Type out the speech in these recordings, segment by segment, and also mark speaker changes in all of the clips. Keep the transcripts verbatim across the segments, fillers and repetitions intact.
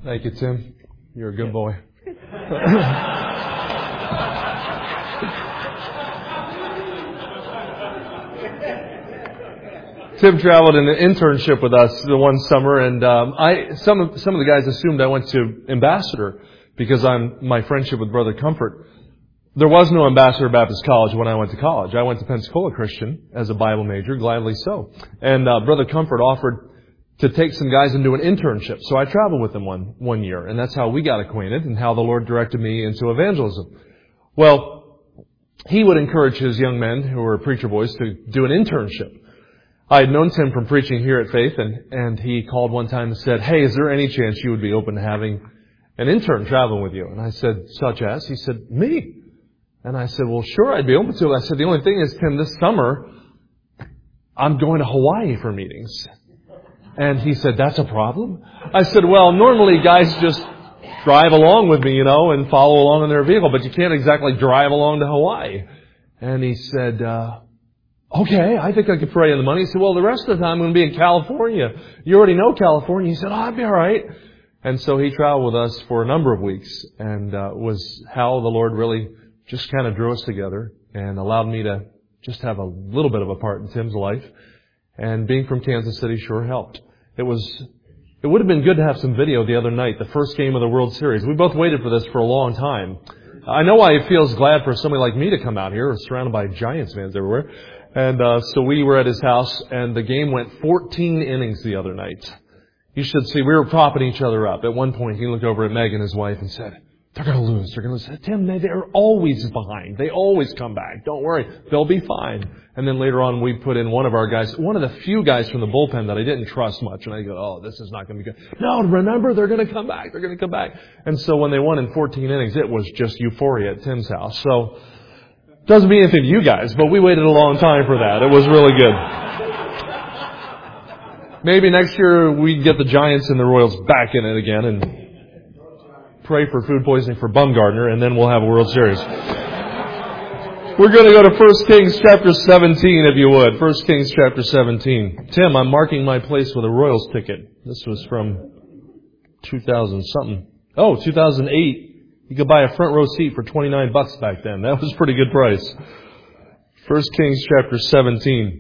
Speaker 1: Thank you, Tim. You're a good boy. Tim traveled in an internship with us the one summer, and um, I some of some of the guys assumed I went to Ambassador because I'm my friendship with Brother Comfort. There was no Ambassador Baptist College when I went to college. I went to Pensacola Christian as a Bible major, gladly so. And uh, Brother Comfort offered to take some guys and do an internship. So I traveled with them one one year, and that's how we got acquainted and how the Lord directed me into evangelism. Well, he would encourage his young men who were preacher boys to do an internship. I had known Tim from preaching here at Faith, and, and he called one time and said, "Hey, is there any chance you would be open to having an intern traveling with you?" And I said, "Such as?" He said, "Me." And I said, "Well, sure, I'd be open to it." I said, "The only thing is, Tim, this summer, I'm going to Hawaii for meetings." And he said, "That's a problem?" I said, "Well, normally guys just drive along with me, you know, and follow along in their vehicle, but you can't exactly drive along to Hawaii." And he said, uh, "Okay, I think I could pray in the money." He said, "Well, the rest of the time I'm going to be in California. You already know California." He said, "Oh, I'd be all right." And so he traveled with us for a number of weeks, and uh, was how the Lord really just kind of drew us together and allowed me to just have a little bit of a part in Tim's life. And being from Kansas City sure helped. It was, it would have been good to have some video the other night, the first game of the World Series. We both waited for this for a long time. I know why he feels glad for somebody like me to come out here, surrounded by Giants fans everywhere. And uh, so we were at his house, and the game went fourteen innings the other night. You should see, we were propping each other up. At one point, he looked over at Megan, his wife, and said, "They're going to lose. They're going to lose." "Tim, they, they're always behind. They always come back. Don't worry. They'll be fine." And then later on, we put in one of our guys, one of the few guys from the bullpen that I didn't trust much. And I go, "Oh, this is not going to be good." "No, remember, they're going to come back. They're going to come back." And so when they won in fourteen innings, it was just euphoria at Tim's house. So doesn't mean anything to you guys, but we waited a long time for that. It was really good. Maybe next year we get the Giants and the Royals back in it again and pray for food poisoning for Bumgardner, and then we'll have a World Series. We're going to go to First Kings chapter seventeen, if you would. First Kings chapter seventeen. Tim, I'm marking my place with a Royals ticket. This was from two thousand something. Oh, two thousand eight. You could buy a front row seat for twenty-nine bucks back then. That was a pretty good price. First Kings chapter seventeen.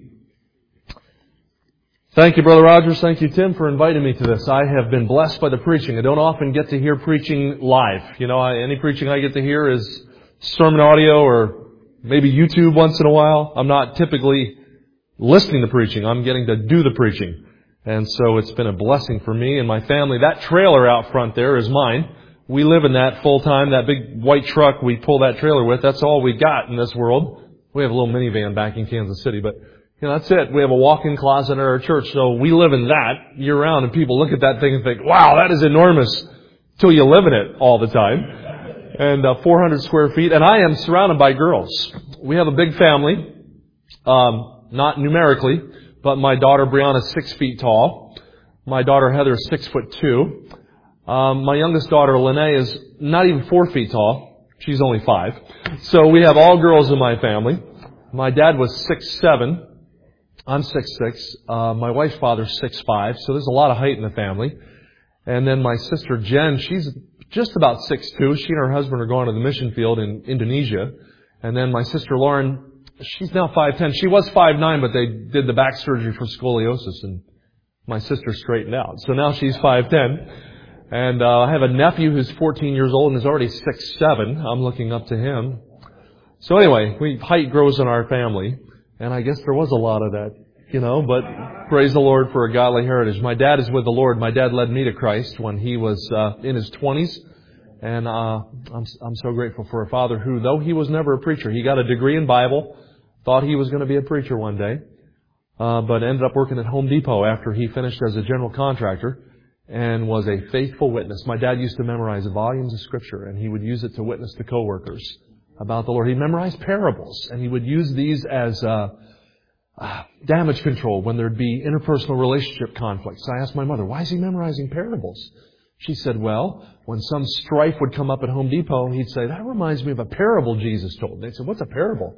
Speaker 1: Thank you, Brother Rogers. Thank you, Tim, for inviting me to this. I have been blessed by the preaching. I don't often get to hear preaching live. You know, I, any preaching I get to hear is sermon audio or maybe YouTube once in a while. I'm not typically listening to preaching. I'm getting to do the preaching. And so it's been a blessing for me and my family. That trailer out front there is mine. We live in that full time. That big white truck we pull that trailer with, that's all we got in this world. We have a little minivan back in Kansas City, but you know, that's it. We have a walk-in closet at our church, so we live in that year-round, and people look at that thing and think, "Wow, that is enormous," till you live in it all the time. And uh, four hundred square feet, and I am surrounded by girls. We have a big family, um, not numerically, but my daughter Brianna is six feet tall. My daughter Heather is six foot two. Um, my youngest daughter Lene is not even four feet tall. She's only five. So we have all girls in my family. My dad was six seven. I'm six six. Uh, my wife's father's six five, so there's a lot of height in the family. And then my sister Jen, she's just about six two. She and her husband are going to the mission field in Indonesia. And then my sister Lauren, she's now five ten. She was five nine, but they did the back surgery for scoliosis, and my sister straightened out. So now she's five ten. And uh, I have a nephew who's fourteen years old and is already six seven. I'm looking up to him. So anyway, we, height grows in our family. And I guess there was a lot of that, you know, but praise the Lord for a godly heritage. My dad is with the Lord. My dad led me to Christ when he was uh, in his twenties. And uh, I'm, I'm so grateful for a father who, though he was never a preacher, he got a degree in Bible, thought he was going to be a preacher one day, uh, but ended up working at Home Depot after he finished as a general contractor and was a faithful witness. My dad used to memorize volumes of Scripture, and he would use it to witness to coworkers about the Lord. He memorized parables, and he would use these as uh, uh, damage control when there'd be interpersonal relationship conflicts. I asked my mother, "Why is he memorizing parables?" She said, "Well, when some strife would come up at Home Depot, he'd say, 'That reminds me of a parable Jesus told.'" They said, "What's a parable?"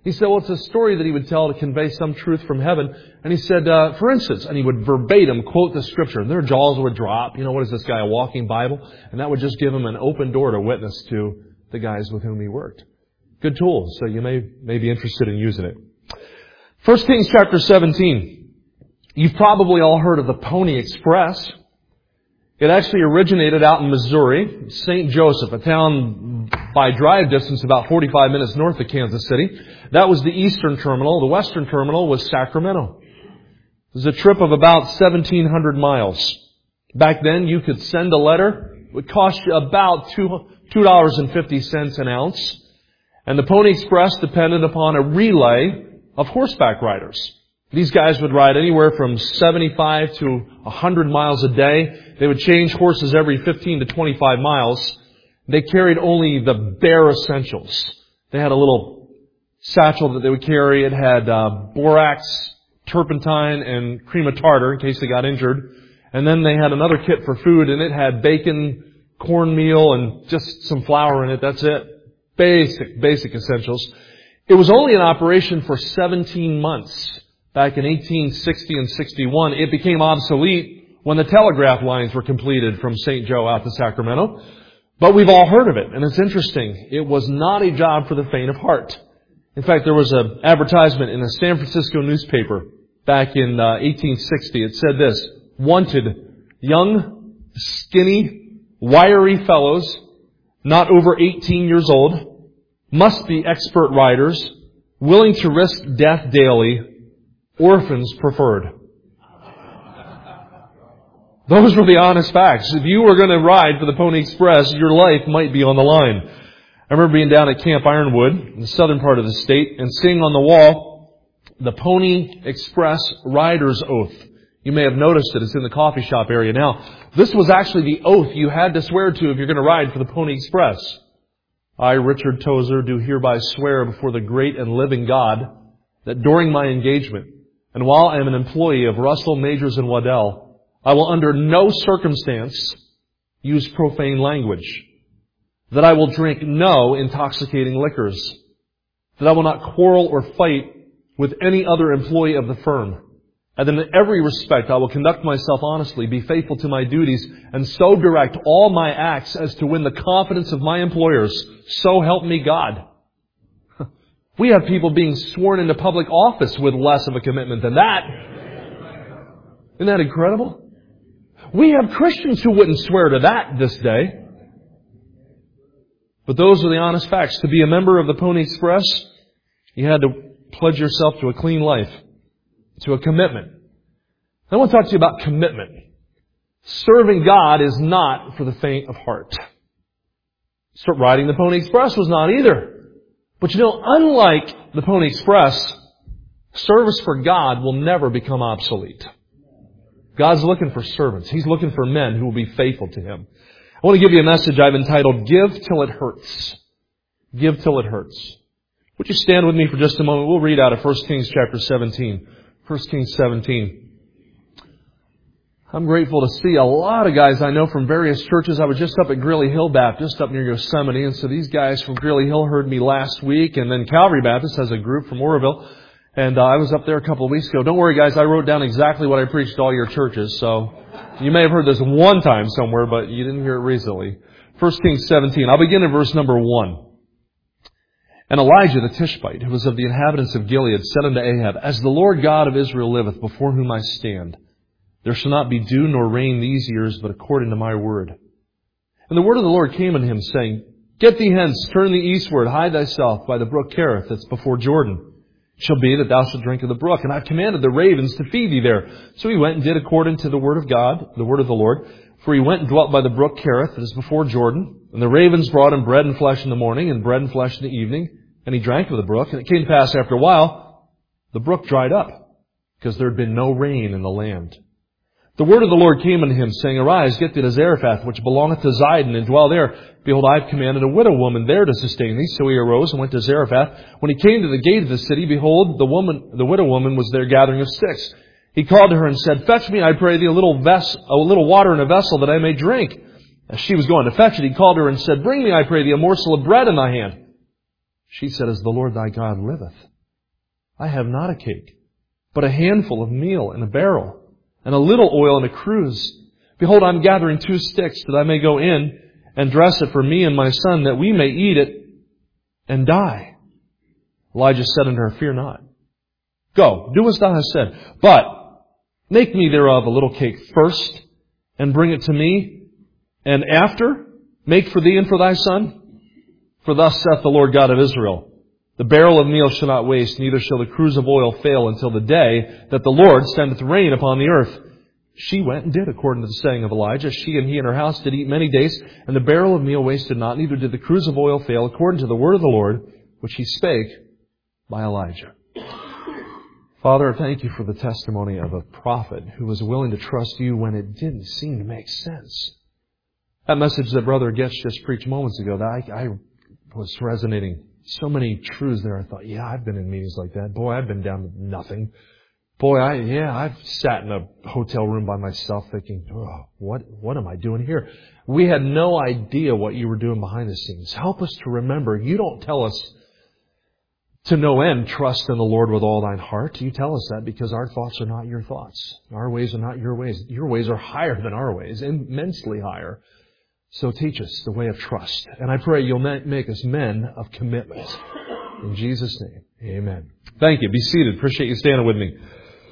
Speaker 1: He said, well, it's a story that he would tell to convey some truth from heaven. And he said, uh, for instance, and he would verbatim quote the Scripture. And their jaws would drop. You know, what is this guy, a walking Bible? And that would just give him an open door to witness to the guys with whom he worked. Good tool. So you may, may be interested in using it. First Kings chapter seventeen. You've probably all heard of the Pony Express. It actually originated out in Missouri, Saint Joseph, a town by drive distance about forty-five minutes north of Kansas City. That was the eastern terminal. The western terminal was Sacramento. It was a trip of about seventeen hundred miles. Back then, you could send a letter. It would cost you about two dollars and fifty cents an ounce. And the Pony Express depended upon a relay of horseback riders. These guys would ride anywhere from seventy-five to one hundred miles a day. They would change horses every fifteen to twenty-five miles. They carried only the bare essentials. They had a little satchel that they would carry. It had uh, borax, turpentine, and cream of tartar in case they got injured. And then they had another kit for food, and it had bacon, cornmeal, and just some flour in it. That's it. Basic, basic essentials. It was only in operation for seventeen months. Back in eighteen sixty and sixty-one, it became obsolete when the telegraph lines were completed from Saint Joe out to Sacramento. But we've all heard of it, and it's interesting. It was not a job for the faint of heart. In fact, there was an advertisement in a San Francisco newspaper back in uh, eighteen sixty. It said this: wanted young, skinny, wiry fellows, not over eighteen years old, must be expert riders, willing to risk death daily, orphans preferred. Those were the honest facts. If you were going to ride for the Pony Express, your life might be on the line. I remember being down at Camp Ironwood in the southern part of the state and seeing on the wall the Pony Express Rider's Oath. You may have noticed it. It's in the coffee shop area now. This was actually the oath you had to swear to if you're going to ride for the Pony Express. I, Richard Tozer, do hereby swear before the great and living God that during my engagement and while I am an employee of Russell, Majors, and Waddell, I will under no circumstance use profane language, that I will drink no intoxicating liquors, that I will not quarrel or fight with any other employee of the firm, and that in every respect I will conduct myself honestly, be faithful to my duties, and so direct all my acts as to win the confidence of my employers. So help me God. We have people being sworn into public office with less of a commitment than that. Isn't that incredible? We have Christians who wouldn't swear to that this day. But those are the honest facts. To be a member of the Pony Express, you had to pledge yourself to a clean life, to a commitment. I want to talk to you about commitment. Serving God is not for the faint of heart. Riding the Pony Express was not either. But you know, unlike the Pony Express, service for God will never become obsolete. God's looking for servants. He's looking for men who will be faithful to Him. I want to give you a message I've entitled, Give Till It Hurts. Give Till It Hurts. Would you stand with me for just a moment? We'll read out of First Kings chapter seventeen. First Kings seventeen. I'm grateful to see a lot of guys I know from various churches. I was just up at Greeley Hill Baptist up near Yosemite, and so these guys from Greeley Hill heard me last week, and then Calvary Baptist has a group from Oroville, and uh, I was up there a couple of weeks ago. Don't worry, guys, I wrote down exactly what I preached to all your churches, so you may have heard this one time somewhere, but you didn't hear it recently. First Kings seventeen. I'll begin in verse number one. And Elijah the Tishbite, who was of the inhabitants of Gilead, said unto Ahab, As the Lord God of Israel liveth, before whom I stand, there shall not be dew nor rain these years, but according to my word. And the word of the Lord came unto him, saying, Get thee hence, turn thee eastward, hide thyself by the brook Kerith, that's before Jordan. It shall be that thou shalt drink of the brook, and I have commanded the ravens to feed thee there. So he went and did according to the word of God, the word of the Lord. For he went and dwelt by the brook Kerith, that is before Jordan. And the ravens brought him bread and flesh in the morning, and bread and flesh in the evening. And he drank of the brook. And it came to pass after a while, the brook dried up, because there had been no rain in the land. The word of the Lord came unto him, saying, Arise, get thee to Zarephath, which belongeth to Zidon, and dwell there. Behold, I have commanded a widow woman there to sustain thee. So he arose and went to Zarephath. When he came to the gate of the city, behold, the woman, the widow woman was there gathering of sticks. He called to her and said, Fetch me, I pray thee, a little ves- a little water in a vessel, that I may drink. As she was going to fetch it, he called her and said, Bring me, I pray thee, a morsel of bread in thy hand. She said, As the Lord thy God liveth, I have not a cake, but a handful of meal in a barrel, and a little oil in a cruse. Behold, I'm gathering two sticks, that I may go in and dress it for me and my son, that we may eat it and die. Elijah said unto her, Fear not. Go, do as thou hast said. But make me thereof a little cake first, and bring it to me, and after make for thee and for thy son. For thus saith the Lord God of Israel, The barrel of meal shall not waste, neither shall the cruse of oil fail until the day that the Lord sendeth rain upon the earth. She went and did according to the saying of Elijah. She and he and her house did eat many days, and the barrel of meal wasted not, neither did the cruse of oil fail, according to the word of the Lord, which he spake by Elijah. Father, thank you for the testimony of a prophet who was willing to trust you when it didn't seem to make sense. That message that Brother Getz just preached moments ago, that I, I was resonating. So many truths there. I thought, yeah, I've been in meetings like that. Boy, I've been down to nothing. Boy, I, yeah, I've sat in a hotel room by myself thinking, oh, what, what am I doing here? We had no idea what you were doing behind the scenes. Help us to remember, you don't tell us to no end, trust in the Lord with all thine heart. You tell us that because our thoughts are not your thoughts. Our ways are not your ways. Your ways are higher than our ways, immensely higher. So teach us the way of trust. And I pray you'll make us men of commitment. In Jesus' name, amen. Thank you. Be seated. Appreciate you standing with me.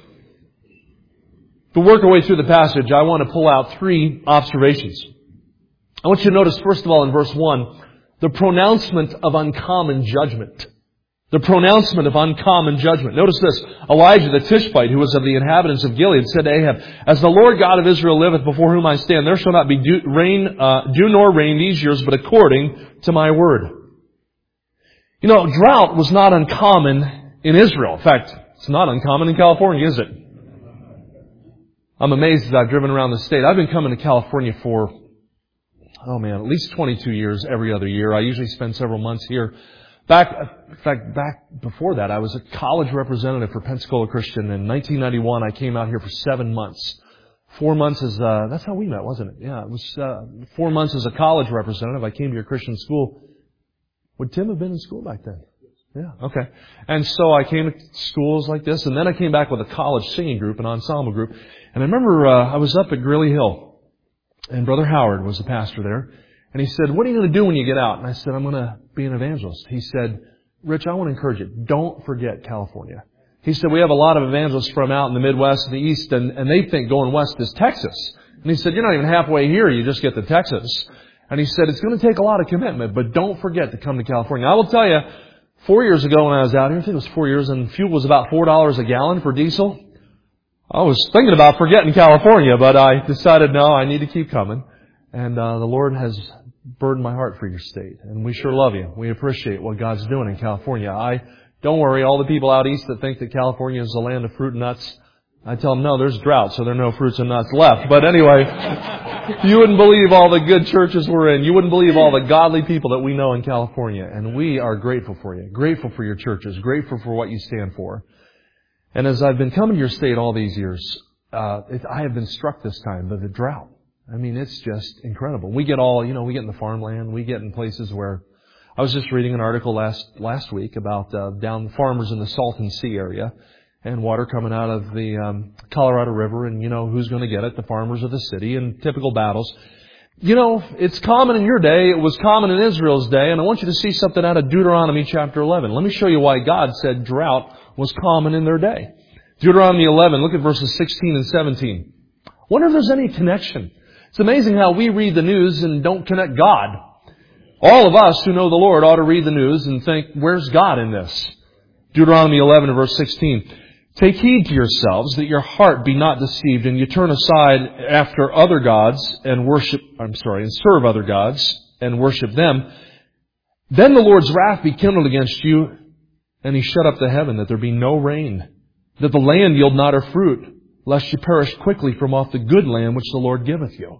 Speaker 1: To work our way through the passage, I want to pull out three observations. I want you to notice, first of all, in verse one, the pronouncement of uncommon judgment. The pronouncement of uncommon judgment. Notice this. Elijah the Tishbite, who was of the inhabitants of Gilead, said to Ahab, As the Lord God of Israel liveth, before whom I stand, there shall not be dew, rain, uh, dew nor rain these years, but according to my word. You know, drought was not uncommon in Israel. In fact, it's not uncommon in California, is it? I'm amazed that I've driven around the state. I've been coming to California for, oh man, at least twenty-two years every other year. I usually spend several months here. Back, in fact, back before that, I was a college representative for Pensacola Christian. In nineteen ninety-one, I came out here for seven months. Four months as, uh, that's how we met, wasn't it? Yeah, it was, uh, four months as a college representative. I came to your Christian school. Would Tim have been in school back then? Yeah, okay. And so I came to schools like this, and then I came back with a college singing group, an ensemble group. And I remember, uh, I was up at Greeley Hill, and Brother Howard was the pastor there. And he said, what are you going to do when you get out? And I said, I'm going to be an evangelist. He said, Rich, I want to encourage you. Don't forget California. He said, we have a lot of evangelists from out in the Midwest and the East, and, and they think going west is Texas. And he said, you're not even halfway here. You just get to Texas. And he said, it's going to take a lot of commitment, but don't forget to come to California. I will tell you, four years ago when I was out here, I think it was four years, and fuel was about four dollars a gallon for diesel. I was thinking about forgetting California, but I decided, no, I need to keep coming. And uh, the Lord has burdened my heart for your state. And we sure love you. We appreciate what God's doing in California. I Don't worry, all the people out east that think that California is the land of fruit and nuts, I tell them, no, there's drought, so there are no fruits and nuts left. But anyway, you wouldn't believe all the good churches we're in. You wouldn't believe all the godly people that we know in California. And we are grateful for you. Grateful for your churches. Grateful for what you stand for. And as I've been coming to your state all these years, uh, it, I have been struck this time by the drought. I mean, it's just incredible. We get all, you know, we get in the farmland. We get in places where, I was just reading an article last, last week about, uh, down farmers in the Salton Sea area and water coming out of the, um, Colorado River, and you know, who's going to get it? The farmers of the city, and typical battles. You know, it's common in your day. It was common in Israel's day. And I want you to see something out of Deuteronomy chapter eleven. Let me show you why God said drought was common in their day. Deuteronomy eleven, look at verses sixteen and seventeen. I wonder if there's any connection. It's amazing how we read the news and don't connect God. All of us who know the Lord ought to read the news and think, where's God in this? Deuteronomy eleven and verse sixteen. Take heed to yourselves that your heart be not deceived, and you turn aside after other gods and worship, I'm sorry, and serve other gods and worship them. Then the Lord's wrath be kindled against you, and He shut up the heaven, that there be no rain, that the land yield not her fruit, lest you perish quickly from off the good land which the Lord giveth you.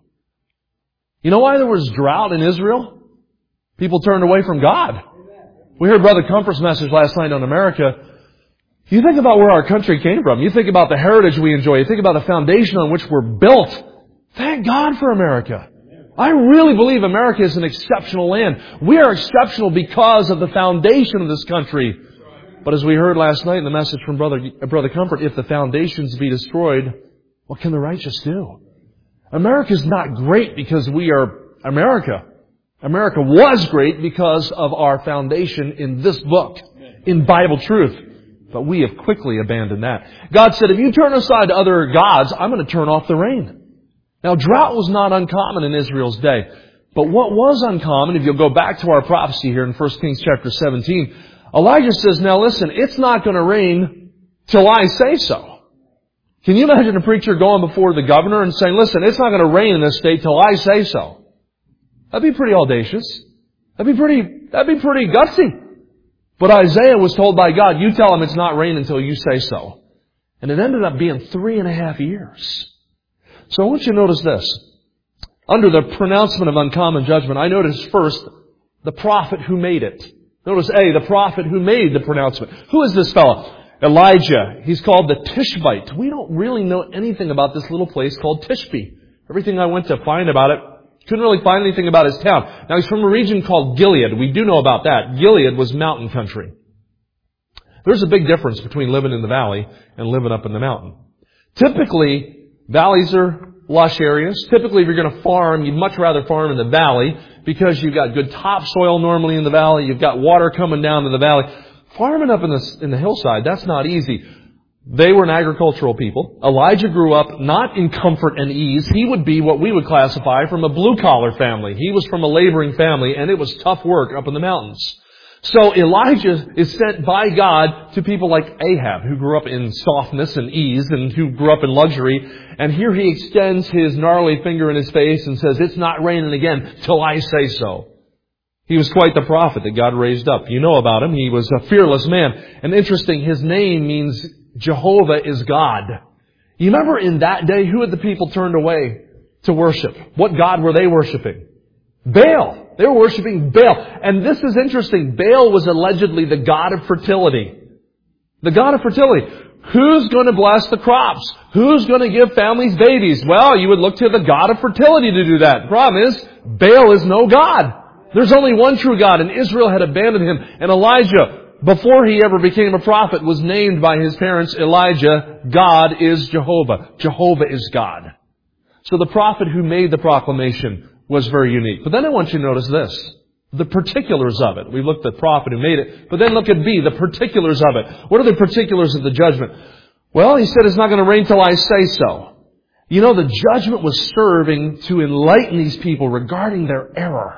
Speaker 1: You know why there was drought in Israel? People turned away from God. We heard Brother Comfort's message last night on America. You think about where our country came from. You think about the heritage we enjoy. You think about the foundation on which we're built. Thank God for America. I really believe America is an exceptional land. We are exceptional because of the foundation of this country. But as we heard last night in the message from Brother, Brother Comfort, if the foundations be destroyed, what can the righteous do? America's not great because we are America. America was great because of our foundation in this book, in Bible truth. But we have quickly abandoned that. God said, if you turn aside to other gods, I'm going to turn off the rain. Now, drought was not uncommon in Israel's day. But what was uncommon, if you'll go back to our prophecy here in First Kings chapter seventeen, Elijah says, now listen, it's not going to rain till I say so. Can you imagine a preacher going before the governor and saying, listen, it's not going to rain in this state till I say so? That'd be pretty audacious. That'd be pretty, that'd be pretty gutsy. But Isaiah was told by God, you tell him it's not raining until you say so. And it ended up being three and a half years. So I want you to notice this. Under the pronouncement of uncommon judgment, I notice first the prophet who made it. Notice A, the prophet who made the pronouncement. Who is this fellow? Elijah. He's called the Tishbite. We don't really know anything about this little place called Tishbe. Everything I went to find about it, couldn't really find anything about his town. Now he's from a region called Gilead. We do know about that. Gilead was mountain country. There's a big difference between living in the valley and living up in the mountain. Typically, valleys are lush areas. Typically, if you're going to farm, you'd much rather farm in the valley because you've got good topsoil normally in the valley. You've got water coming down to the valley. Farming up in the, in the hillside, that's not easy. They were an agricultural people. Elijah grew up not in comfort and ease. He would be what we would classify from a blue-collar family. He was from a laboring family, and it was tough work up in the mountains. So Elijah is sent by God to people like Ahab, who grew up in softness and ease and who grew up in luxury. And here he extends his gnarly finger in his face and says, it's not raining again till I say so. He was quite the prophet that God raised up. You know about him. He was a fearless man. And interesting, his name means Jehovah is God. You remember in that day, who had the people turned away to worship? What God were they worshiping? Baal. They were worshiping Baal. And this is interesting. Baal was allegedly the god of fertility. The god of fertility. Who's going to bless the crops? Who's going to give families babies? Well, you would look to the god of fertility to do that. The problem is, Baal is no god. There's only one true God, and Israel had abandoned him. And Elijah, before he ever became a prophet, was named by his parents Elijah, God is Jehovah. Jehovah is God. So the prophet who made the proclamation was very unique. But then I want you to notice this. The particulars of it. We looked at the prophet who made it. But then look at B, the particulars of it. What are the particulars of the judgment? Well, he said it's not going to rain till I say so. You know, the judgment was serving to enlighten these people regarding their error.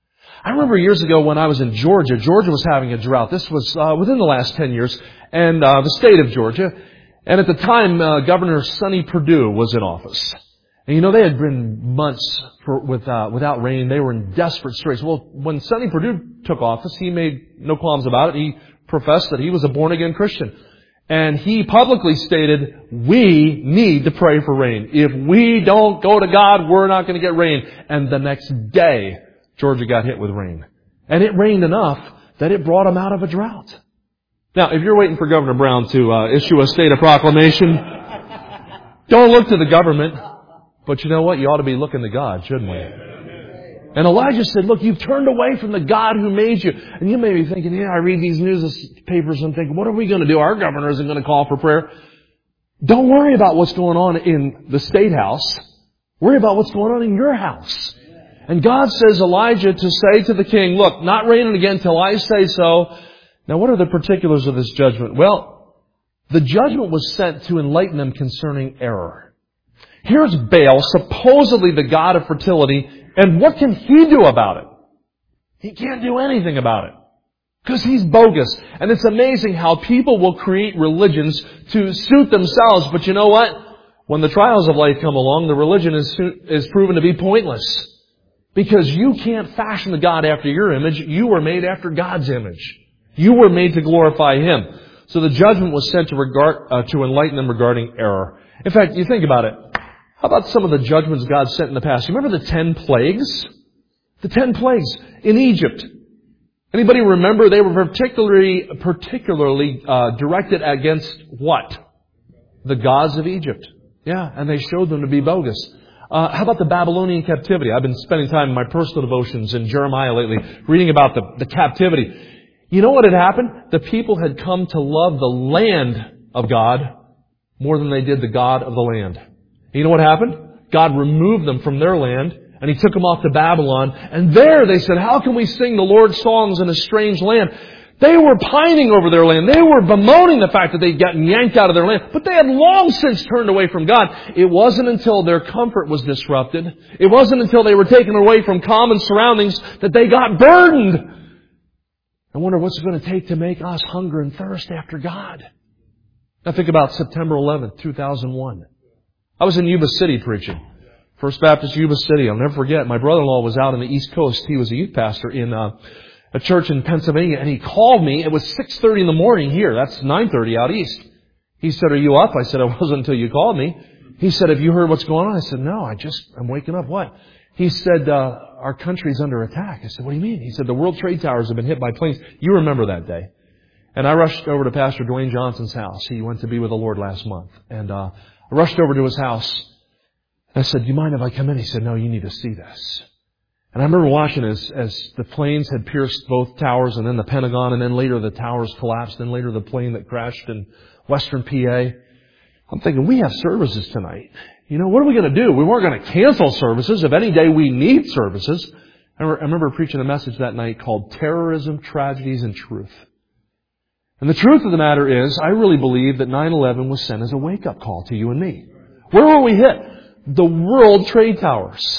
Speaker 1: I remember years ago when I was in Georgia, Georgia was having a drought. This was uh, within the last ten years. And uh, the state of Georgia. And at the time, uh, Governor Sonny Perdue was in office. And you know, they had been months for, with, uh, without rain. They were in desperate straits. Well, when Sonny Perdue took office, he made no qualms about it. He professed that he was a born-again Christian. And he publicly stated, we need to pray for rain. If we don't go to God, we're not going to get rain. And the next day, Georgia got hit with rain. And it rained enough that it brought them out of a drought. Now, if you're waiting for Governor Brown to uh, issue a state of proclamation, don't look to the government. But you know what? You ought to be looking to God, shouldn't we? And Elijah said, look, you've turned away from the God who made you. And you may be thinking, yeah, I read these newspapers and think, what are we going to do? Our governor isn't going to call for prayer. Don't worry about what's going on in the state house. Worry about what's going on in your house. And God says, Elijah, to say to the king, look, not raining again till I say so. Now, what are the particulars of this judgment? Well, the judgment was sent to enlighten them concerning error. Here's Baal, supposedly the god of fertility, and what can he do about it? He can't do anything about it. Because he's bogus. And it's amazing how people will create religions to suit themselves. But you know what? When the trials of life come along, the religion is, is proven to be pointless. Because you can't fashion the God after your image. You were made after God's image. You were made to glorify Him. So the judgment was sent to, regard, uh, to enlighten them regarding error. In fact, you think about it. How about some of the judgments God sent in the past? You remember the ten plagues? The ten plagues in Egypt. Anybody remember they were particularly particularly uh, directed against what? The gods of Egypt. Yeah, and they showed them to be bogus. Uh, how about the Babylonian captivity? I've been spending time in my personal devotions in Jeremiah lately, reading about the, the captivity. You know what had happened? The people had come to love the land of God more than they did the God of the land. You know what happened? God removed them from their land, and He took them off to Babylon. And there they said, how can we sing the Lord's songs in a strange land? They were pining over their land. They were bemoaning the fact that they'd gotten yanked out of their land. But they had long since turned away from God. It wasn't until their comfort was disrupted, it wasn't until they were taken away from common surroundings that they got burdened. I wonder what's it going to take to make us hunger and thirst after God. Now think about September eleventh, two thousand one. I was in Yuba City preaching. First Baptist Yuba City. I'll never forget. My brother-in-law was out on the East Coast. He was a youth pastor in uh, a church in Pennsylvania, and he called me. It was six thirty in the morning here. That's nine thirty out east. He said, "Are you up?" I said, "I wasn't until you called me." He said, "Have you heard what's going on?" I said, "No, I just, I'm waking up." "What?" He said, uh, "Our country's under attack." I said, "What do you mean?" He said, "The World Trade Towers have been hit by planes." You remember that day. And I rushed over to Pastor Dwayne Johnson's house. He went to be with the Lord last month. And uh, I rushed over to his house. I said, "Do you mind if I come in?" He said, "No, you need to see this." And I remember watching as, as the planes had pierced both towers and then the Pentagon, and then later the towers collapsed, and later the plane that crashed in western P A. I'm thinking, we have services tonight. You know, what are we going to do? We weren't going to cancel services. If any day we need services. I remember preaching a message that night called Terrorism, Tragedies, and Truth. And the truth of the matter is, I really believe that nine eleven was sent as a wake-up call to you and me. Where were we hit? The World Trade Towers.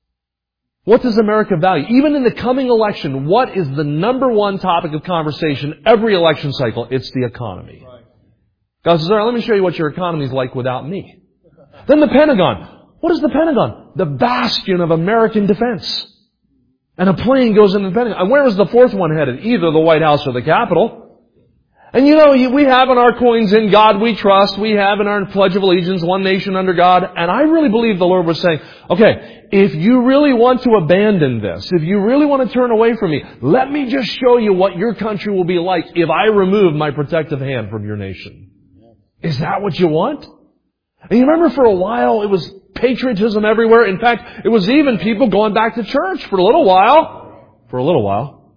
Speaker 1: What does America value? Even in the coming election, what is the number one topic of conversation every election cycle? It's the economy. God says, all right, let me show you what your economy is like without me. Then the Pentagon. What is the Pentagon? The bastion of American defense. And a plane goes into the Pentagon. And where is the fourth one headed? Either the White House or the Capitol. And you know, we have in our coins, "In God we trust." We have in our Pledge of Allegiance, "One nation under God." And I really believe the Lord was saying, okay, if you really want to abandon this, if you really want to turn away from me, let me just show you what your country will be like if I remove my protective hand from your nation. Is that what you want? And you remember for a while it was patriotism everywhere. In fact, it was even people going back to church for a little while. For a little while.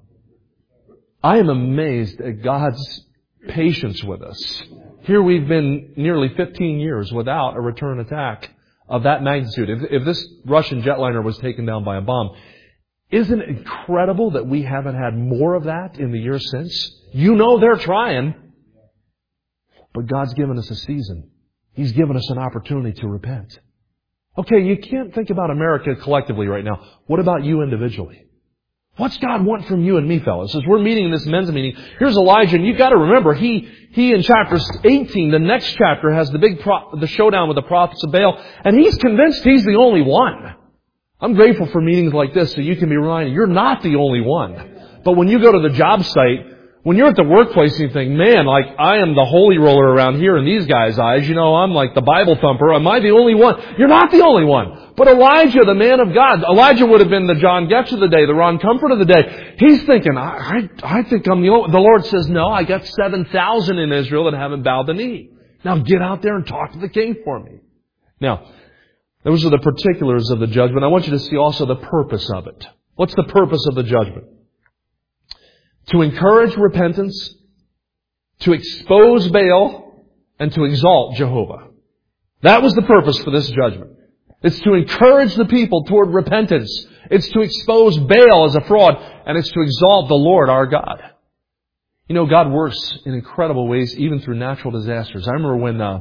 Speaker 1: I am amazed at God's patience with us. Here we've been nearly fifteen years without a return attack of that magnitude. If, if this Russian jetliner was taken down by a bomb, isn't it incredible that we haven't had more of that in the years since? You know they're trying. But God's given us a season. He's given us an opportunity to repent. Okay, you can't think about America collectively right now. What about you individually? What's God want from you and me, fellas? As we're meeting in this men's meeting, here's Elijah, and you've got to remember, he, he in chapter eighteen, the next chapter, has the big pro- the showdown with the prophets of Baal, and he's convinced he's the only one. I'm grateful for meetings like this so you can be reminded, you're not the only one. But when you go to the job site, when you're at the workplace and you think, man, like, I am the holy roller around here in these guys' eyes, you know, I'm like the Bible thumper, am I the only one? You're not the only one. But Elijah, the man of God, Elijah would have been the John Getch of the day, the Ron Comfort of the day. He's thinking, I, I, I think I'm the only one. The Lord says, no, I got seven thousand in Israel that haven't bowed the knee. Now get out there and talk to the king for me. Now, those are the particulars of the judgment. I want you to see also the purpose of it. What's the purpose of the judgment? To encourage repentance, to expose Baal, and to exalt Jehovah. That was the purpose for this judgment. It's to encourage the people toward repentance. It's to expose Baal as a fraud, and it's to exalt the Lord our God. You know, God works in incredible ways, even through natural disasters. I remember when uh,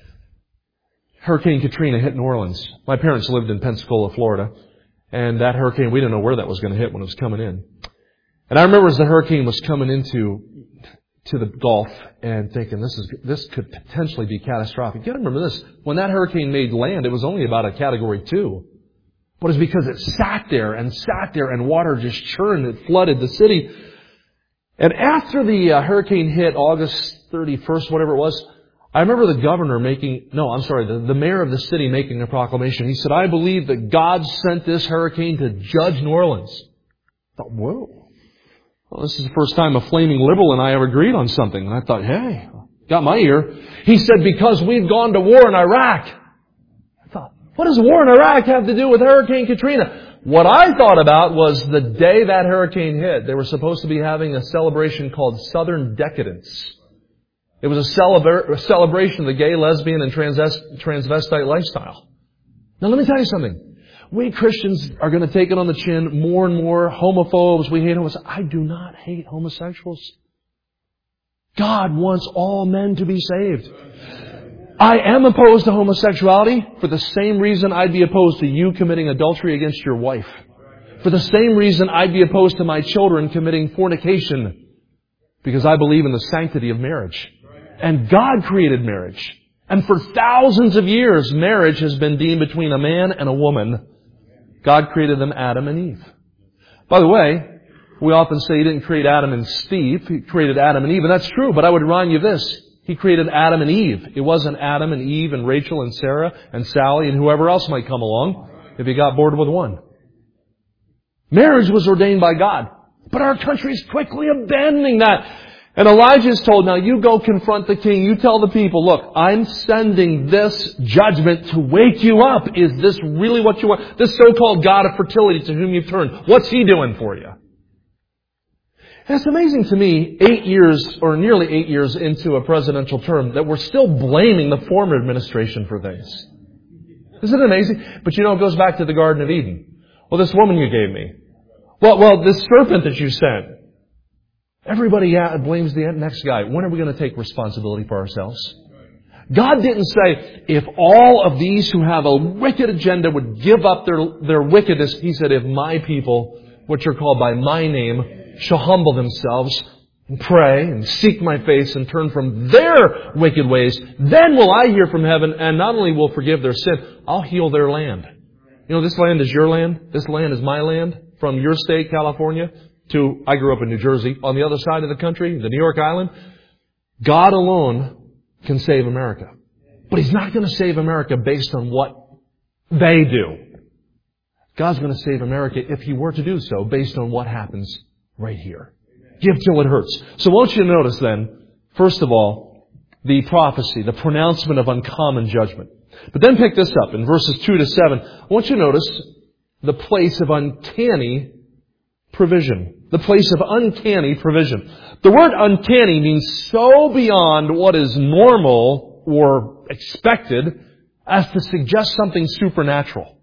Speaker 1: Hurricane Katrina hit New Orleans. My parents lived in Pensacola, Florida, and that hurricane, we didn't know where that was going to hit when it was coming in. And I remember as the hurricane was coming into to the Gulf and thinking, this is this could potentially be catastrophic. You got to remember this. When that hurricane made land, it was only about a category two. But it's because it sat there and sat there and water just churned. It flooded the city. And after the uh, hurricane hit August thirty-first, whatever it was, I remember the governor making, no, I'm sorry, the, the mayor of the city making a proclamation. He said, I believe that God sent this hurricane to judge New Orleans. I thought, whoa. Well, this is the first time a flaming liberal and I ever agreed on something. And I thought, hey, got my ear. He said, because we've gone to war in Iraq. I thought, what does war in Iraq have to do with Hurricane Katrina? What I thought about was the day that hurricane hit, they were supposed to be having a celebration called Southern Decadence. It was a, celebra- a celebration of the gay, lesbian, and transvest- transvestite lifestyle. Now let me tell you something. We Christians are going to take it on the chin more and more. Homophobes, we hate homosexuals. I do not hate homosexuals. God wants all men to be saved. I am opposed to homosexuality for the same reason I'd be opposed to you committing adultery against your wife. For the same reason I'd be opposed to my children committing fornication. Because I believe in the sanctity of marriage. And God created marriage. And for thousands of years, marriage has been deemed between a man and a woman. God created them Adam and Eve. By the way, we often say He didn't create Adam and Steve. He created Adam and Eve. And that's true, but I would remind you of this. He created Adam and Eve. It wasn't Adam and Eve and Rachel and Sarah and Sally and whoever else might come along if you got bored with one. Marriage was ordained by God. But our country is quickly abandoning that. And Elijah is told, now you go confront the king. You tell the people, look, I'm sending this judgment to wake you up. Is this really what you want? This so-called God of fertility to whom you've turned. What's He doing for you? And it's amazing to me, eight years or nearly eight years into a presidential term, that we're still blaming the former administration for things. Isn't it amazing? But you know, it goes back to the Garden of Eden. Well, this woman you gave me. Well, well, this serpent that you sent. Everybody blames the next guy. When are we going to take responsibility for ourselves? God didn't say, if all of these who have a wicked agenda would give up their, their wickedness. He said, if my people, which are called by my name, shall humble themselves and pray and seek my face and turn from their wicked ways, then will I hear from heaven, and not only will forgive their sin, I'll heal their land. You know, this land is your land. This land is my land. From your state, California, to, I grew up in New Jersey, on the other side of the country, the New York Island. God alone can save America. But He's not going to save America based on what they do. God's going to save America if He were to do so based on what happens right here. Give till it hurts. So I want you to notice then, first of all, the prophecy, the pronouncement of uncommon judgment. But then pick this up in verses two to seven. I want you to notice the place of uncanny provision. The place of uncanny provision. The word uncanny means so beyond what is normal or expected as to suggest something supernatural.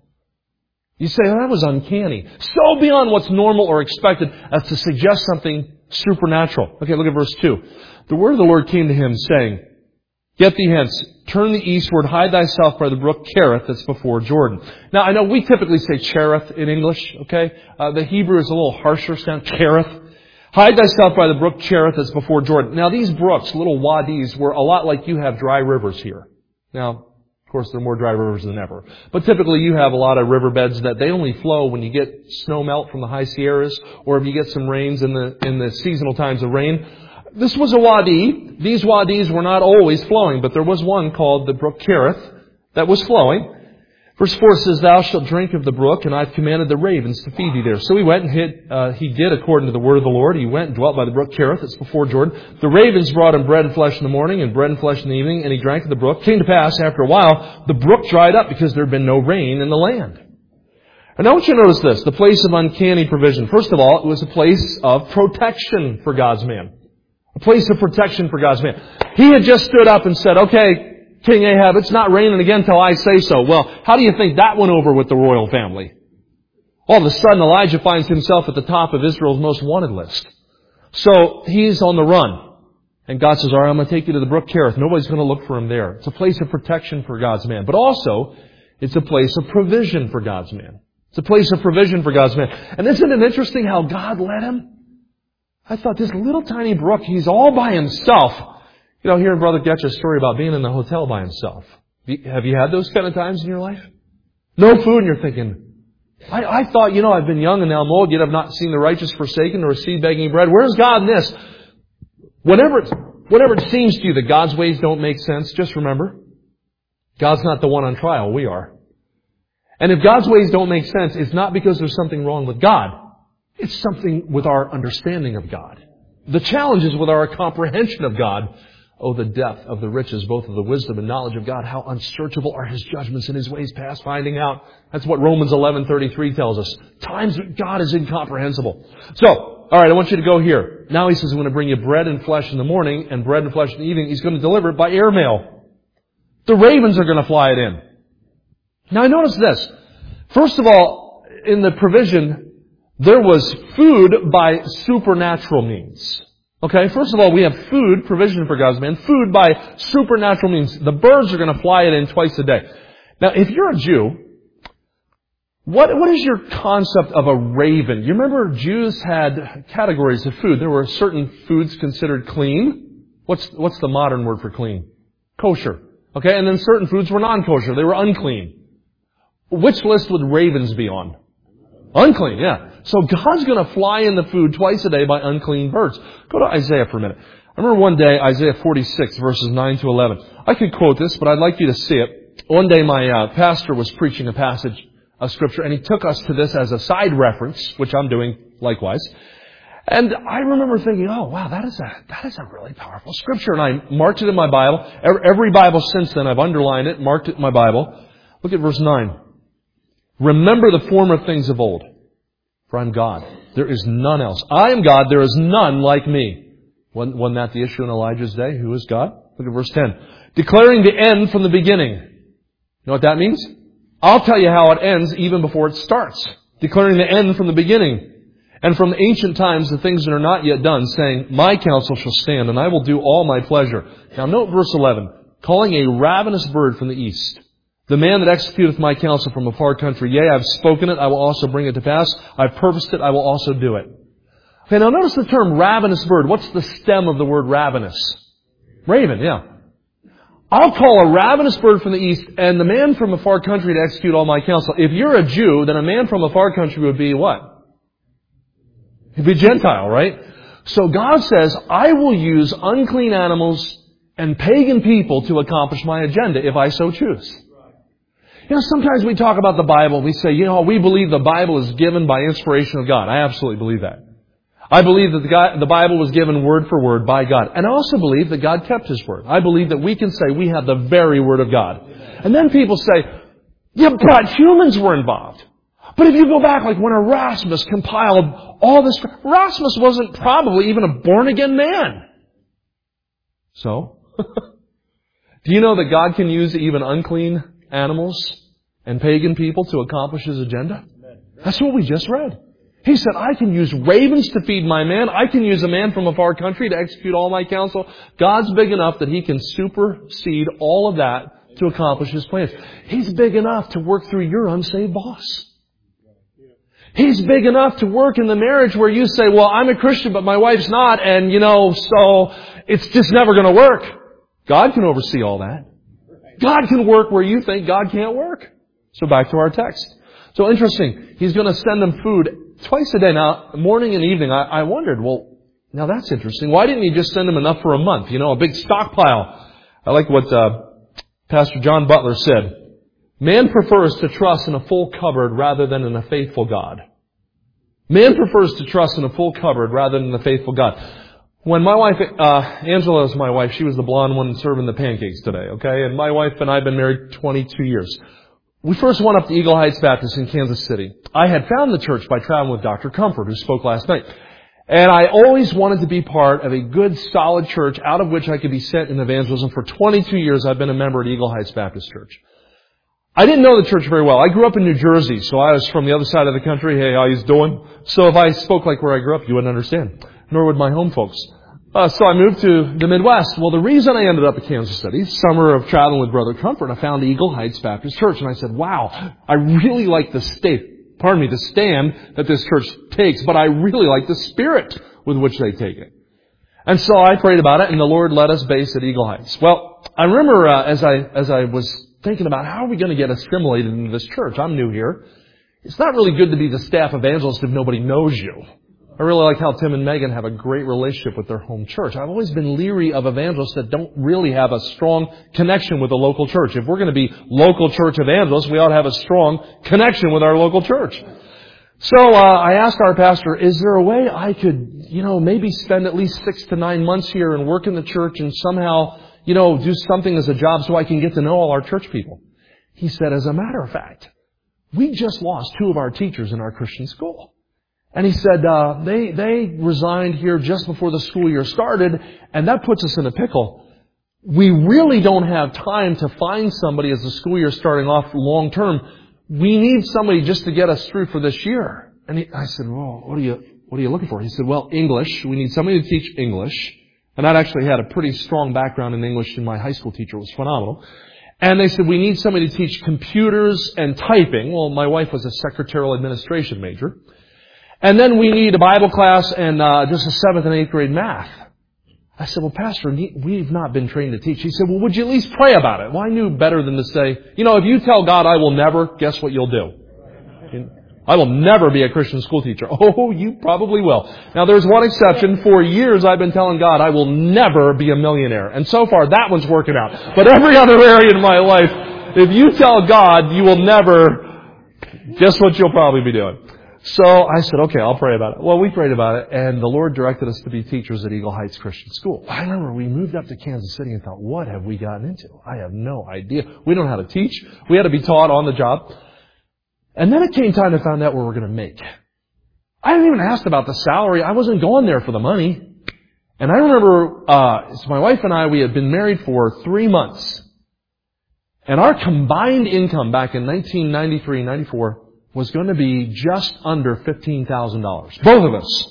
Speaker 1: You say, oh, that was uncanny. So beyond what's normal or expected as to suggest something supernatural. Okay, look at verse two. The word of the Lord came to him saying, get thee hence, turn thee eastward, hide thyself by the brook Cherith that's before Jordan. Now, I know we typically say Cherith in English, okay? Uh, the Hebrew is a little harsher sound, Cherith. Hide thyself by the brook Cherith that's before Jordan. Now, these brooks, little wadis, were a lot like you have dry rivers here. Now, of course, there are more dry rivers than ever. But typically you have a lot of riverbeds that they only flow when you get snow melt from the high Sierras, or if you get some rains in the, in the seasonal times of rain. This was a wadi. These wadis were not always flowing, but there was one called the brook Cherith that was flowing. Verse four says, thou shalt drink of the brook, and I've commanded the ravens to feed thee there. So he went and hid, uh, he did according to the word of the Lord. He went and dwelt by the brook Cherith that's before Jordan. The ravens brought him bread and flesh in the morning, and bread and flesh in the evening, and he drank of the brook. Came to pass, after a while, the brook dried up because there had been no rain in the land. And I want you to notice this, the place of uncanny provision. First of all, it was a place of protection for God's man. A place of protection for God's man. He had just stood up and said, okay, King Ahab, it's not raining again till I say so. Well, how do you think that went over with the royal family? All of a sudden, Elijah finds himself at the top of Israel's most wanted list. So he's on the run. And God says, all right, I'm going to take you to the brook Cherith. Nobody's going to look for him there. It's a place of protection for God's man. But also, it's a place of provision for God's man. It's a place of provision for God's man. And isn't it interesting how God led him? I thought this little tiny brook, he's all by himself. You know, hearing Brother Getch's story about being in the hotel by himself. Have you had those kind of times in your life? No food, and you're thinking, I, I thought, you know, I've been young and now I'm old, yet I've not seen the righteous forsaken nor seed begging bread. Where's God in this? Whenever it, whenever it seems to you that God's ways don't make sense, just remember, God's not the one on trial, we are. And if God's ways don't make sense, it's not because there's something wrong with God. It's something with our understanding of God. The challenge is with our comprehension of God Oh, the depth of the riches, both of the wisdom and knowledge of God. How unsearchable are His judgments and His ways past finding out. That's what Romans eleven thirty-three tells us. Times God is incomprehensible. So, all right, I want you to go here. Now He says, I'm going to bring you bread and flesh in the morning and bread and flesh in the evening. He's going to deliver it by airmail. The ravens are going to fly it in. Now, notice this. First of all, in the provision, there was food by supernatural means. Okay, first of all, we have food, provision for God's man, food by supernatural means. The birds are going to fly it in twice a day. Now, if you're a Jew, what, what is your concept of a raven? You remember Jews had categories of food. There were certain foods considered clean. What's, what's the modern word for clean? Kosher. Okay, and then certain foods were non-kosher. They were unclean. Which list would ravens be on? Unclean, yeah. So God's going to fly in the food twice a day by unclean birds. Go to Isaiah for a minute. I remember one day, Isaiah forty-six, verses nine to eleven. I could quote this, but I'd like you to see it. One day my uh, pastor was preaching a passage of Scripture, and he took us to this as a side reference, which I'm doing likewise. And I remember thinking, oh, wow, that is a that is a really powerful Scripture. And I marked it in my Bible. Every Bible since then, I've underlined it, marked it in my Bible. Look at verse nine. Remember the former things of old, for I'm God. There is none else. I am God. There is none like me. Wasn't, wasn't that the issue in Elijah's day? Who is God? Look at verse ten. Declaring the end from the beginning. You know what that means? I'll tell you how it ends even before it starts. Declaring the end from the beginning. And from the ancient times the things that are not yet done, saying, my counsel shall stand, and I will do all my pleasure. Now note verse eleven. Calling a ravenous bird from the east. The man that executeth my counsel from a far country, yea, I've spoken it, I will also bring it to pass. I've purposed it, I will also do it. Okay, now notice the term ravenous bird. What's the stem of the word ravenous? Raven, yeah. I'll call a ravenous bird from the east, and the man from a far country to execute all my counsel. If you're a Jew, then a man from a far country would be what? He'd be Gentile, right? So God says, I will use unclean animals and pagan people to accomplish my agenda if I so choose. You know, sometimes we talk about the Bible, we say, you know, we believe the Bible is given by inspiration of God. I absolutely believe that. I believe that the, God, the Bible was given word for word by God. And I also believe that God kept His word. I believe that we can say we have the very word of God. And then people say, yeah, but humans were involved. But if you go back, like when Erasmus compiled all this, Erasmus wasn't probably even a born-again man. So, do you know that God can use even unclean animals and pagan people to accomplish His agenda? That's what we just read. He said, I can use ravens to feed my man. I can use a man from a far country to execute all my counsel. God's big enough that He can supersede all of that to accomplish His plans. He's big enough to work through your unsaved boss. He's big enough to work in the marriage where you say, well, I'm a Christian, but my wife's not, and, you know, so it's just never going to work. God can oversee all that. God can work where you think God can't work. So back to our text. So interesting. He's going to send them food twice a day. Now, morning and evening, I, I wondered, well, now that's interesting. Why didn't He just send them enough for a month? You know, a big stockpile. I like what uh, Pastor John Butler said. Man prefers to trust in a full cupboard rather than in a faithful God. Man prefers to trust in a full cupboard rather than a faithful God. When my wife, uh, Angela is my wife, she was the blonde one serving the pancakes today, okay? And my wife and I have been married twenty-two years. We first went up to Eagle Heights Baptist in Kansas City. I had found the church by traveling with Doctor Comfort, who spoke last night. And I always wanted to be part of a good, solid church out of which I could be sent in evangelism. For twenty-two years, I've been a member at Eagle Heights Baptist Church. I didn't know the church very well. I grew up in New Jersey, so I was from the other side of the country. Hey, how you doing? So if I spoke like where I grew up, you wouldn't understand. Nor would my home folks. Uh, so I moved to the Midwest. Well, the reason I ended up at Kansas City, summer of traveling with Brother Comfort, I found Eagle Heights Baptist Church. And I said, wow, I really like the state, pardon me, the stand that this church takes, but I really like the spirit with which they take it. And so I prayed about it, and the Lord led us base at Eagle Heights. Well, I remember uh, as I as I was thinking about how are we going to get assimilated into this church. I'm new here. It's not really good to be the staff evangelist if nobody knows you. I really like how Tim and Megan have a great relationship with their home church. I've always been leery of evangelists that don't really have a strong connection with the local church. If we're going to be local church evangelists, we ought to have a strong connection with our local church. So uh, I asked our pastor, is there a way I could, you know, maybe spend at least six to nine months here and work in the church and somehow, you know, do something as a job so I can get to know all our church people? He said, as a matter of fact, we just lost two of our teachers in our Christian school. And he said, uh, they, they resigned here just before the school year started, and that puts us in a pickle. We really don't have time to find somebody as the school year starting off long term. We need somebody just to get us through for this year. And he, I said, well, what are you, what are you looking for? He said, well, English. We need somebody to teach English. And I'd actually had a pretty strong background in English, and my high school teacher was phenomenal. And they said, we need somebody to teach computers and typing. Well, my wife was a secretarial administration major. And then we need a Bible class and uh, just a seventh and eighth grade math. I said, well, Pastor, we've not been trained to teach. He said, well, would you at least pray about it? Well, I knew better than to say, you know, if you tell God I will never, guess what you'll do? I will never be a Christian school teacher. Oh, you probably will. Now, there's one exception. For years, I've been telling God I will never be a millionaire. And so far, that one's working out. But every other area in my life, if you tell God you will never, guess what you'll probably be doing? So I said, okay, I'll pray about it. Well, we prayed about it, and the Lord directed us to be teachers at Eagle Heights Christian School. I remember we moved up to Kansas City and thought, what have we gotten into? I have no idea. We don't know how to teach. We had to be taught on the job. And then it came time to find out what we were going to make. I didn't even ask about the salary. I wasn't going there for the money. And I remember, uh, so my wife and I, we had been married for three months. And our combined income back in nineteen ninety-three, ninety-four was going to be just under fifteen thousand dollars. Both of us.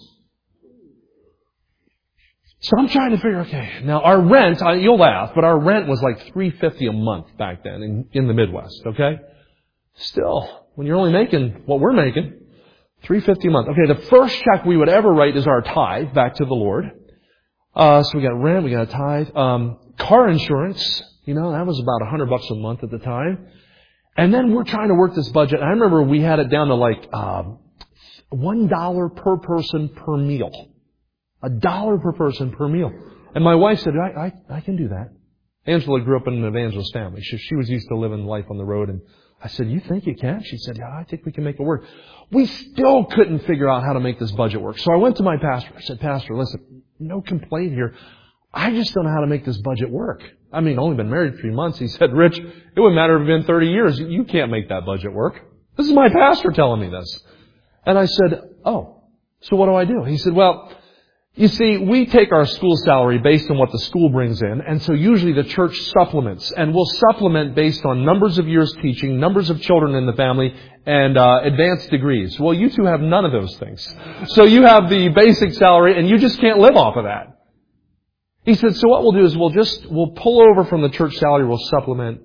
Speaker 1: So I'm trying to figure, okay, now our rent, you'll laugh, but our rent was like three hundred fifty dollars a month back then in, in the Midwest, okay? Still, when you're only making what we're making, three hundred fifty dollars a month. Okay, the first check we would ever write is our tithe back to the Lord. Uh, so we got rent, we got a tithe. Um, car insurance, you know, that was about one hundred bucks a month at the time. And then we're trying to work this budget. I remember we had it down to like um, one dollar per person per meal. A dollar per person per meal. And my wife said, I, I, I can do that. Angela grew up in an evangelist family. She, she was used to living life on the road. And I said, you think you can? She said, yeah, I think we can make it work. We still couldn't figure out how to make this budget work. So I went to my pastor. I said, Pastor, listen, no complaint here. I just don't know how to make this budget work. I mean, only been married three months. He said, Rich, it wouldn't matter if it's been thirty years. You can't make that budget work. This is my pastor telling me this. And I said, oh, so what do I do? He said, well, you see, we take our school salary based on what the school brings in. And so usually the church supplements. And we'll supplement based on numbers of years teaching, numbers of children in the family, and uh, advanced degrees. Well, you two have none of those things. So you have the basic salary, and you just can't live off of that. He said, so what we'll do is we'll just, we'll pull over from the church salary, we'll supplement.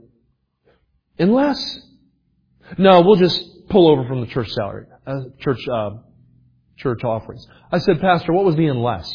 Speaker 1: Unless, no, we'll just pull over from the church salary, uh, church, uh, church offerings. I said, Pastor, what was the unless?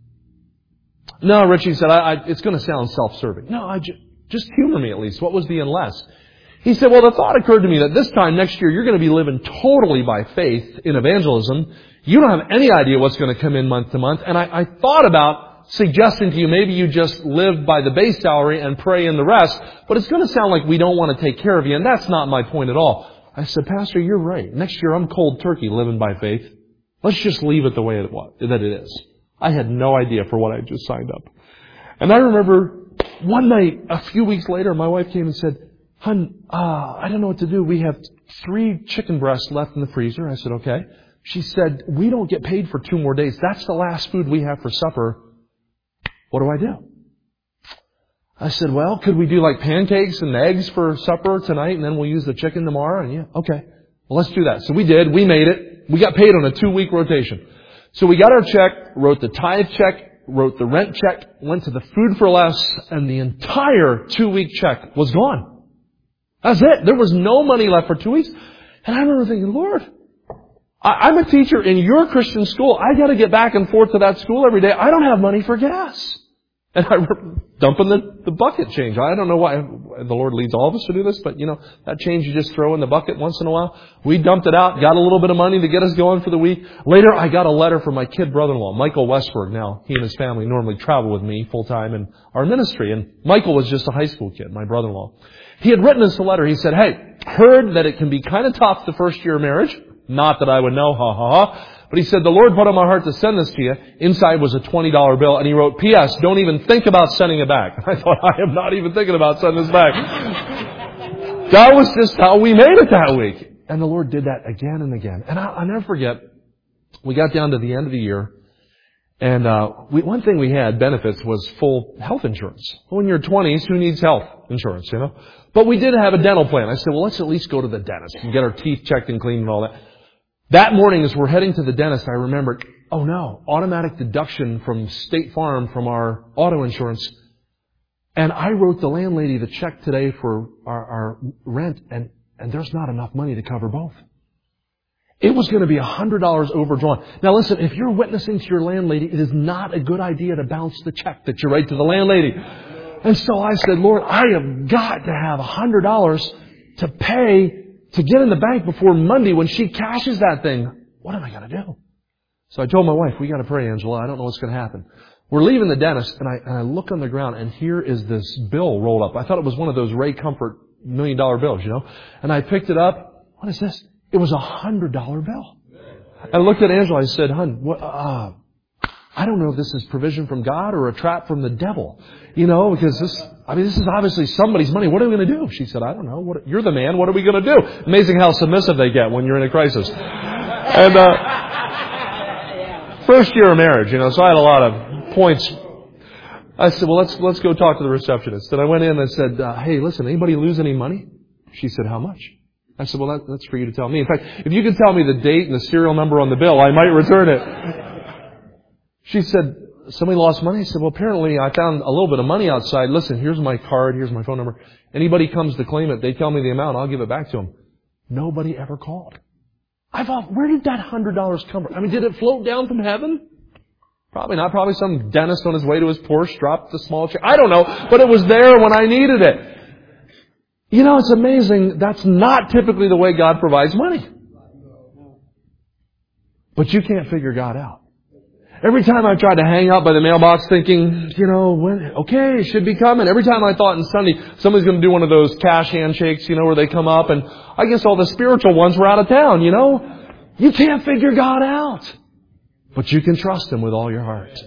Speaker 1: No, Richie said, I, I, it's going to sound self-serving. No, I ju- just humor me at least. What was the unless? He said, well, the thought occurred to me that this time next year you're going to be living totally by faith in evangelism. You don't have any idea what's going to come in month to month. And I, I thought about suggesting to you maybe you just live by the base salary and pray in the rest, but it's going to sound like we don't want to take care of you, and that's not my point at all. I said, Pastor, you're right. Next year I'm cold turkey living by faith. Let's just leave it the way it was, that it is. I had no idea for what I just signed up. And I remember one night, a few weeks later, my wife came and said, Hun, uh, I don't know what to do. We have three chicken breasts left in the freezer. I said, okay. She said, we don't get paid for two more days. That's the last food we have for supper. What do I do? I said, well, could we do like pancakes and eggs for supper tonight, and then we'll use the chicken tomorrow? And yeah, okay. Well, let's do that. So we did. We made it. We got paid on a two-week rotation. So we got our check, wrote the tithe check, wrote the rent check, went to the food for less, and the entire two-week check was gone. That's it. There was no money left for two weeks. And I remember thinking, Lord, I'm a teacher in your Christian school. I got to get back and forth to that school every day. I don't have money for gas. And I remember dumping the, the bucket change. I don't know why the Lord leads all of us to do this, but you know, that change you just throw in the bucket once in a while. We dumped it out, got a little bit of money to get us going for the week. Later, I got a letter from my kid brother-in-law, Michael Westberg. Now, he and his family normally travel with me full-time in our ministry. And Michael was just a high school kid, my brother-in-law. He had written us a letter. He said, hey, heard that it can be kind of tough the first year of marriage. Not that I would know, ha ha ha. But he said, the Lord put on my heart to send this to you. Inside was a twenty dollar bill, and he wrote, P S Don't even think about sending it back. I thought, I am not even thinking about sending this back. That was just how we made it that week. And the Lord did that again and again. And I'll, I'll never forget, we got down to the end of the year, and uh we, one thing we had, benefits, was full health insurance. When you're twenties, who needs health insurance, you know? But we did have a dental plan. I said, well, let's at least go to the dentist and get our teeth checked and cleaned and all that. That morning, as we're heading to the dentist, I remembered, oh no, automatic deduction from State Farm from our auto insurance. And I wrote the landlady the check today for our, our rent, and, and there's not enough money to cover both. It was going to be one hundred dollars overdrawn. Now listen, if you're witnessing to your landlady, it is not a good idea to bounce the check that you write to the landlady. And so I said, Lord, I have got to have one hundred dollars to pay to get in the bank before Monday when she cashes that thing. What am I going to do? So I told my wife, we got to pray, Angela. I don't know what's going to happen. We're leaving the dentist, and I, and I look on the ground, and here is this bill rolled up. I thought it was one of those Ray Comfort million dollar bills, you know. And I picked it up. What is this? It was a hundred dollar bill. I looked at Angela. I said, "Hun, what, uh, I don't know if this is provision from God or a trap from the devil, you know, because this, I mean, this is obviously somebody's money. What are we going to do?" She said, "I don't know. What, you're the man. What are we going to do?" Amazing how submissive they get when you're in a crisis. And uh, first year of marriage, you know, so I had a lot of points. I said, "Well, let's let's go talk to the receptionist." And I went in and said, uh, "Hey, listen, anybody lose any money?" She said, "How much?" I said, "Well, that, that's for you to tell me. In fact, if you could tell me the date and the serial number on the bill, I might return it." She said, "Somebody lost money?" I said, "Well, apparently I found a little bit of money outside. Listen, here's my card. Here's my phone number. Anybody comes to claim it, they tell me the amount. I'll give it back to them." Nobody ever called. I thought, where did that one hundred dollars come from? I mean, did it float down from heaven? Probably not. Probably some dentist on his way to his Porsche dropped the small check. I don't know. But it was there when I needed it. You know, it's amazing. That's not typically the way God provides money. But you can't figure God out. Every time I tried to hang out by the mailbox thinking, you know, when, okay, it should be coming. Every time I thought on Sunday somebody's going to do one of those cash handshakes, you know, where they come up, and I guess all the spiritual ones were out of town, you know. You can't figure God out. But you can trust Him with all your heart.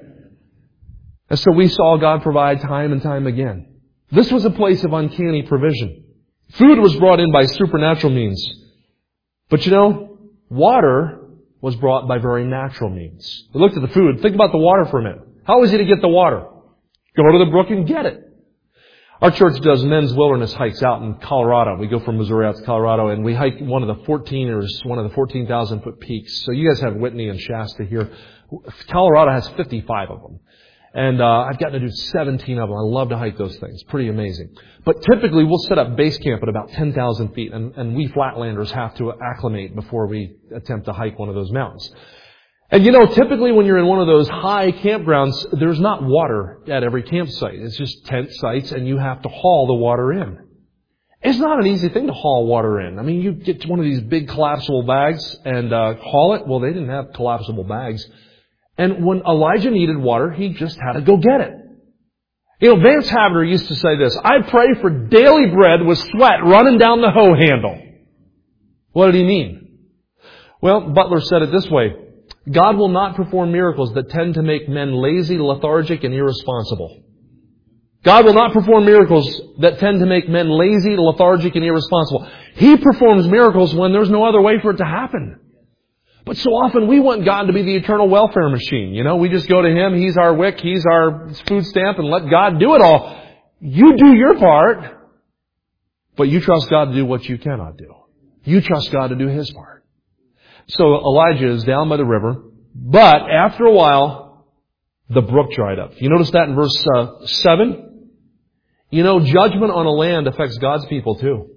Speaker 1: And so we saw God provide time and time again. This was a place of uncanny provision. Food was brought in by supernatural means. But you know, water was brought by very natural means. We looked at the food. Think about the water for a minute. How easy to get the water? Go to the brook and get it. Our church does men's wilderness hikes out in Colorado. We go from Missouri out to Colorado, and we hike one of the fourteeners, one of the fourteen thousand foot peaks. So you guys have Whitney and Shasta here. Colorado has fifty-five of them. And uh, I've gotten to do seventeen of them. I love to hike those things. Pretty amazing. But typically we'll set up base camp at about ten thousand feet, and, and we flatlanders have to acclimate before we attempt to hike one of those mountains. And you know, typically when you're in one of those high campgrounds, there's not water at every campsite. It's just tent sites, and you have to haul the water in. It's not an easy thing to haul water in. I mean, you get to one of these big collapsible bags and uh, haul it. Well, they didn't have collapsible bags. And when Elijah needed water, he just had to go get it. You know, Vance Havner used to say this: "I pray for daily bread with sweat running down the hoe handle." What did he mean? Well, Butler said it this way: God will not perform miracles that tend to make men lazy, lethargic, and irresponsible. God will not perform miracles that tend to make men lazy, lethargic, and irresponsible. He performs miracles when there's no other way for it to happen. But so often we want God to be the eternal welfare machine. You know, we just go to Him. He's our wick. He's our food stamp, and let God do it all. You do your part, but you trust God to do what you cannot do. You trust God to do His part. So Elijah is down by the river, but after a while, the brook dried up. You notice that in verse uh, seven? You know, judgment on a land affects God's people too.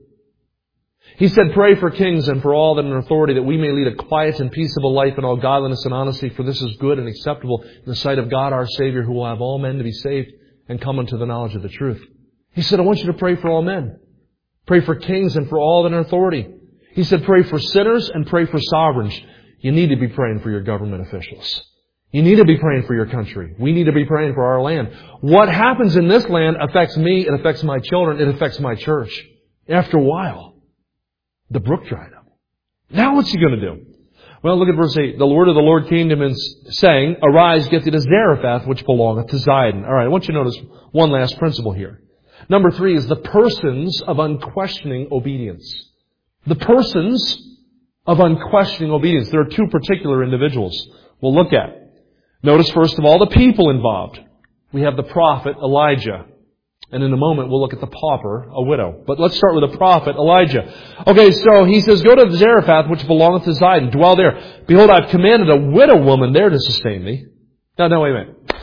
Speaker 1: He said, "Pray for kings and for all that are in authority, that we may lead a quiet and peaceable life in all godliness and honesty, for this is good and acceptable in the sight of God our Savior, who will have all men to be saved and come unto the knowledge of the truth." He said, "I want you to pray for all men. Pray for kings and for all that are in authority." He said, "Pray for sinners and pray for sovereigns." You need to be praying for your government officials. You need to be praying for your country. We need to be praying for our land. What happens in this land affects me. It affects my children. It affects my church. After a while, the brook dried up. Now what's he going to do? Well, look at verse eight. The word of the Lord came to him and saying, Arise, get thee to Zarephath, which belongeth to Zidon. All right, I want you to notice one last principle here. Number three is the persons of unquestioning obedience. The persons of unquestioning obedience. There are two particular individuals we'll look at. Notice, first of all, the people involved. We have the prophet Elijah. And in a moment, we'll look at the pauper, a widow. But let's start with the prophet Elijah. Okay, so he says, Go to Zarephath, which belongeth to Zidon. Dwell there. Behold, I've commanded a widow woman there to sustain thee. No, no, wait a minute.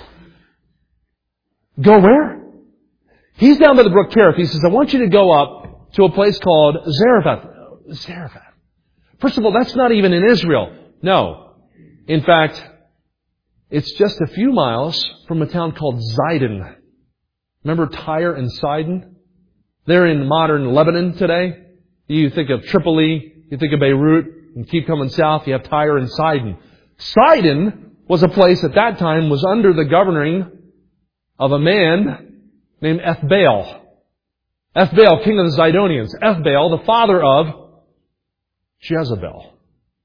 Speaker 1: Go where? He's down by the brook Cherith. He says, I want you to go up to a place called Zarephath. Zarephath. First of all, that's not even in Israel. No. In fact, it's just a few miles from a town called Zidon. Remember Tyre and Sidon? They're in modern Lebanon today. You think of Tripoli, you think of Beirut, and keep coming south, you have Tyre and Sidon. Sidon was a place at that time was under the governing of a man named Ethbaal. Ethbaal, king of the Zidonians. Ethbaal, the father of Jezebel.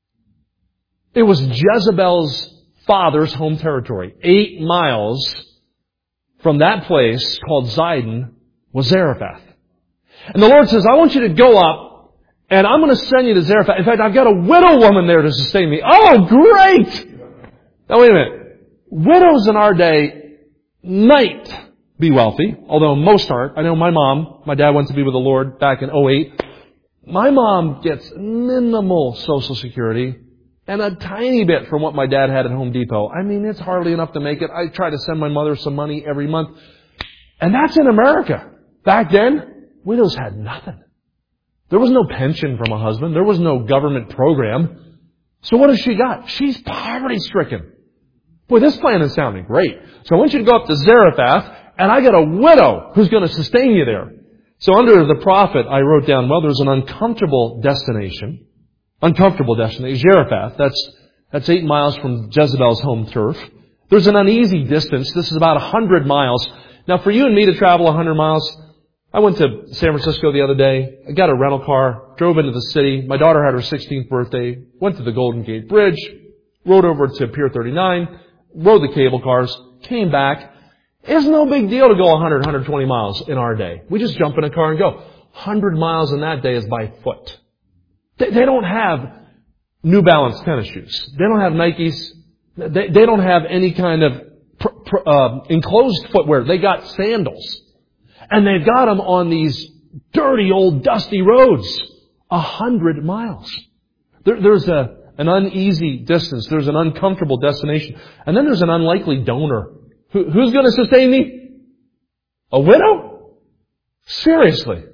Speaker 1: It was Jezebel's father's home territory. Eight miles from that place called Zidon was Zarephath. And the Lord says, I want you to go up and I'm going to send you to Zarephath. In fact, I've got a widow woman there to sustain me. Oh, great! Now wait a minute. Widows in our day might be wealthy, although most aren't. I know my mom, my dad went to be with the Lord back in oh eight. My mom gets minimal Social Security and a tiny bit from what my dad had at Home Depot. I mean, it's hardly enough to make it. I try to send my mother some money every month. And that's in America. Back then, widows had nothing. There was no pension from a husband. There was no government program. So what has she got? She's poverty-stricken. Boy, this plan is sounding great. So I want you to go up to Zarephath, and I got a widow who's going to sustain you there. So under the prophet, I wrote down, well, there's an uncomfortable destination. Uncomfortable destination. Zarephath, that's, that's eight miles from Jezebel's home turf. There's an uneasy distance. This is about a hundred miles. Now for you and me to travel a hundred miles, I went to San Francisco the other day. I got a rental car, drove into the city. My daughter had her sixteenth birthday, went to the Golden Gate Bridge, rode over to Pier thirty-nine, rode the cable cars, came back. It's no big deal to go one hundred, one hundred twenty miles in our day. We just jump in a car and go. one hundred miles in that day is by foot. They, they don't have New Balance tennis shoes. They don't have Nikes. They, they don't have any kind of pr- pr- uh, enclosed footwear. They got sandals. And they've got them on these dirty old dusty roads. A hundred miles. There, there's a, an uneasy distance. There's an uncomfortable destination. And then there's an unlikely donor. Who, who's going to sustain me? A widow? Seriously.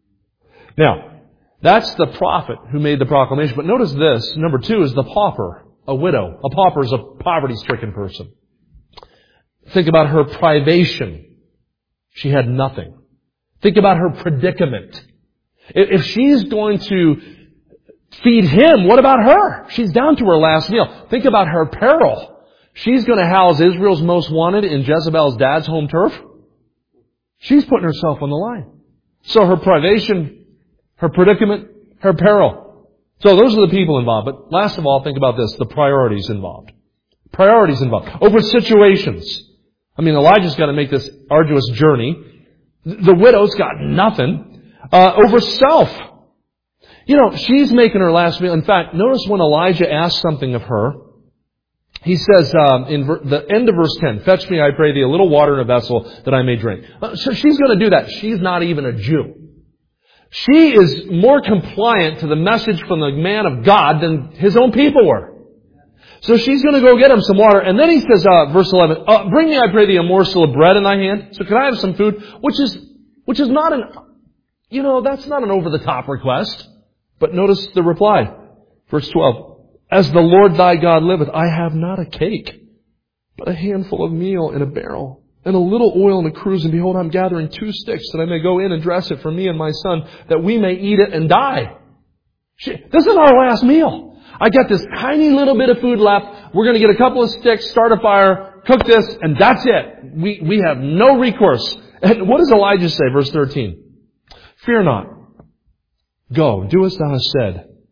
Speaker 1: Now, that's the prophet who made the proclamation. But notice this. Number two is the pauper. A widow. A pauper is a poverty-stricken person. Think about her privation. She had nothing. Think about her predicament. If she's going to feed him, what about her? She's down to her last meal. Think about her peril. She's going to house Israel's most wanted in Jezebel's dad's home turf. She's putting herself on the line. So her privation, her predicament, her peril. So those are the people involved. But last of all, think about this, the priorities involved. Priorities involved. Over situations. I mean, Elijah's got to make this arduous journey. The widow's got nothing. Uh, over self. You know, she's making her last meal. In fact, notice when Elijah asks something of her, he says um, in ver- the end of verse ten, Fetch me, I pray thee, a little water in a vessel that I may drink. Uh, so she's going to do that. She's not even a Jew. She is more compliant to the message from the man of God than his own people were. So she's going to go get him some water. And then he says, uh, verse eleven, uh, Bring me, I pray thee, a morsel of bread in thy hand. So can I have some food? Which is, which is not an, you know, that's not an over-the-top request. But notice the reply. Verse twelve, As the Lord thy God liveth, I have not a cake, but a handful of meal in a barrel, and a little oil in a cruse. And behold, I'm gathering two sticks, that I may go in and dress it for me and my son, that we may eat it and die. She, this is our last meal. I got this tiny little bit of food left. We're going to get a couple of sticks, start a fire, cook this, and that's it. We, we have no recourse. And what does Elijah say? Verse thirteen. Fear not. Go, do as thou hast said.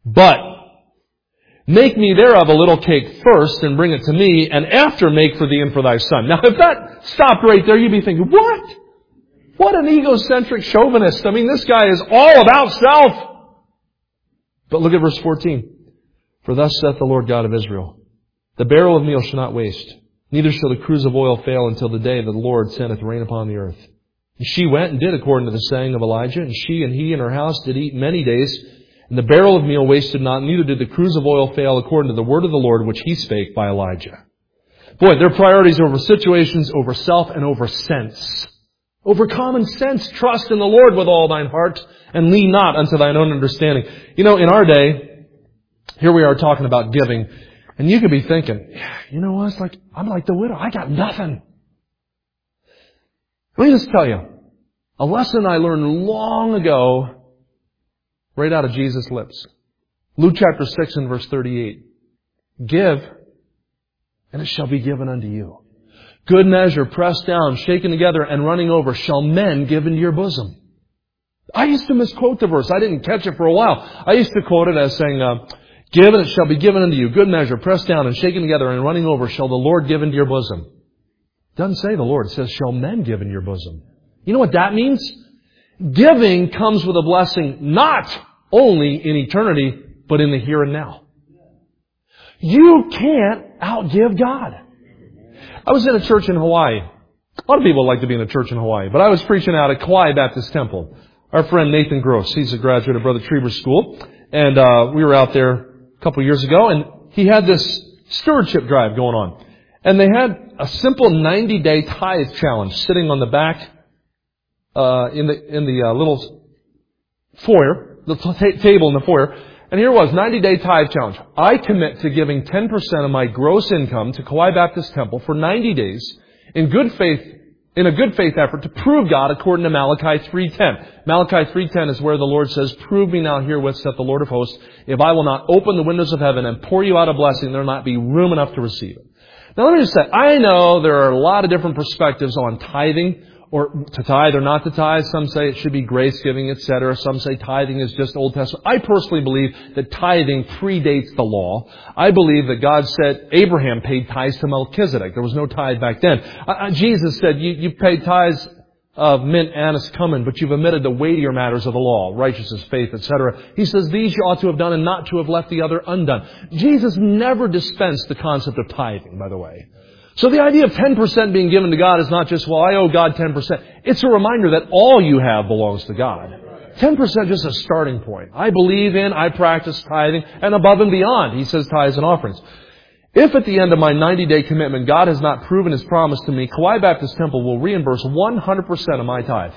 Speaker 1: But make me thereof a little cake first and bring it to me, and after make for thee and for thy son. Now, if that stopped right there, you'd be thinking, what? What an egocentric chauvinist. I mean, this guy is all about self. But look at verse fourteen. For thus saith the Lord God of Israel, the barrel of meal shall not waste, neither shall the cruse of oil fail until the day that the Lord sendeth rain upon the earth. And she went and did according to the saying of Elijah, and she and he and her house did eat many days, and the barrel of meal wasted not, neither did the cruse of oil fail according to the word of the Lord which he spake by Elijah. Boy, their priorities over situations, over self, and over sense. Over common sense. Trust in the Lord with all thine heart, and lean not unto thine own understanding. You know, in our day, here we are talking about giving, and you could be thinking, you know what, it's like, I'm like the widow. I got nothing. Let me just tell you, a lesson I learned long ago, right out of Jesus' lips. Luke chapter six and verse thirty-eight. Give, and it shall be given unto you. Good measure, pressed down, shaken together, and running over, shall men give into your bosom. I used to misquote the verse. I didn't catch it for a while. I used to quote it as saying, uh, give, and it shall be given unto you. Good measure, pressed down, and shaken together, and running over, shall the Lord give into your bosom. It doesn't say the Lord. It says, shall men give into your bosom. You know what that means? Giving comes with a blessing not only in eternity, but in the here and now. You can't outgive God. I was in a church in Hawaii. A lot of people like to be in a church in Hawaii, but I was preaching out at Kauai Baptist Temple. Our friend Nathan Gross, he's a graduate of Brother Trieber's school, and uh, we were out there a couple of years ago, and he had this stewardship drive going on. And they had a simple ninety-day tithe challenge sitting on the back uh, in the in the uh, little foyer, the t- table in the foyer. And here it was, ninety-day tithe challenge. I commit to giving ten percent of my gross income to Kauai Baptist Temple for ninety days in good faith, in a good faith effort to prove God according to Malachi three ten. Malachi three ten is where the Lord says, prove me now herewith, saith the Lord of hosts, if I will not open the windows of heaven and pour you out a blessing, there will not be room enough to receive it. Now let me just say, I know there are a lot of different perspectives on tithing, or to tithe or not to tithe. Some say it should be grace giving, et cetera. Some say tithing is just Old Testament. I personally believe that tithing predates the law. I believe that God said Abraham paid tithes to Melchizedek. There was no tithe back then. Uh, Jesus said, you, you paid tithes of mint, anise, cumin, but you've omitted the weightier matters of the law, righteousness, faith, et cetera. He says these you ought to have done and not to have left the other undone. Jesus never dispensed the concept of tithing, by the way. So the idea of ten percent being given to God is not just, well, I owe God ten percent. It's a reminder that all you have belongs to God. ten percent is just a starting point. I believe in, I practice tithing, and above and beyond, he says tithes and offerings. If at the end of my ninety-day commitment, God has not proven His promise to me, Kauai Baptist Temple will reimburse one hundred percent of my tithe.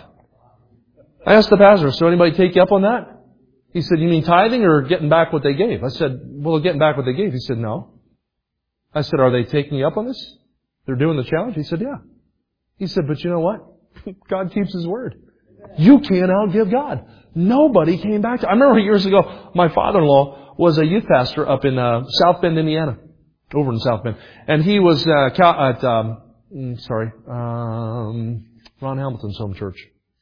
Speaker 1: I asked the pastor, so anybody take you up on that? He said, you mean tithing or getting back what they gave? I said, well, getting back what they gave. He said, no. I said, are they taking you up on this? They're doing the challenge? He said, yeah. He said, but you know what? God keeps His word. You can't outgive God. Nobody came back to I remember years ago, my father-in-law was a youth pastor up in uh, South Bend, Indiana. Over in South Bend. And he was uh, at, um, sorry, um, Ron Hamilton's home church.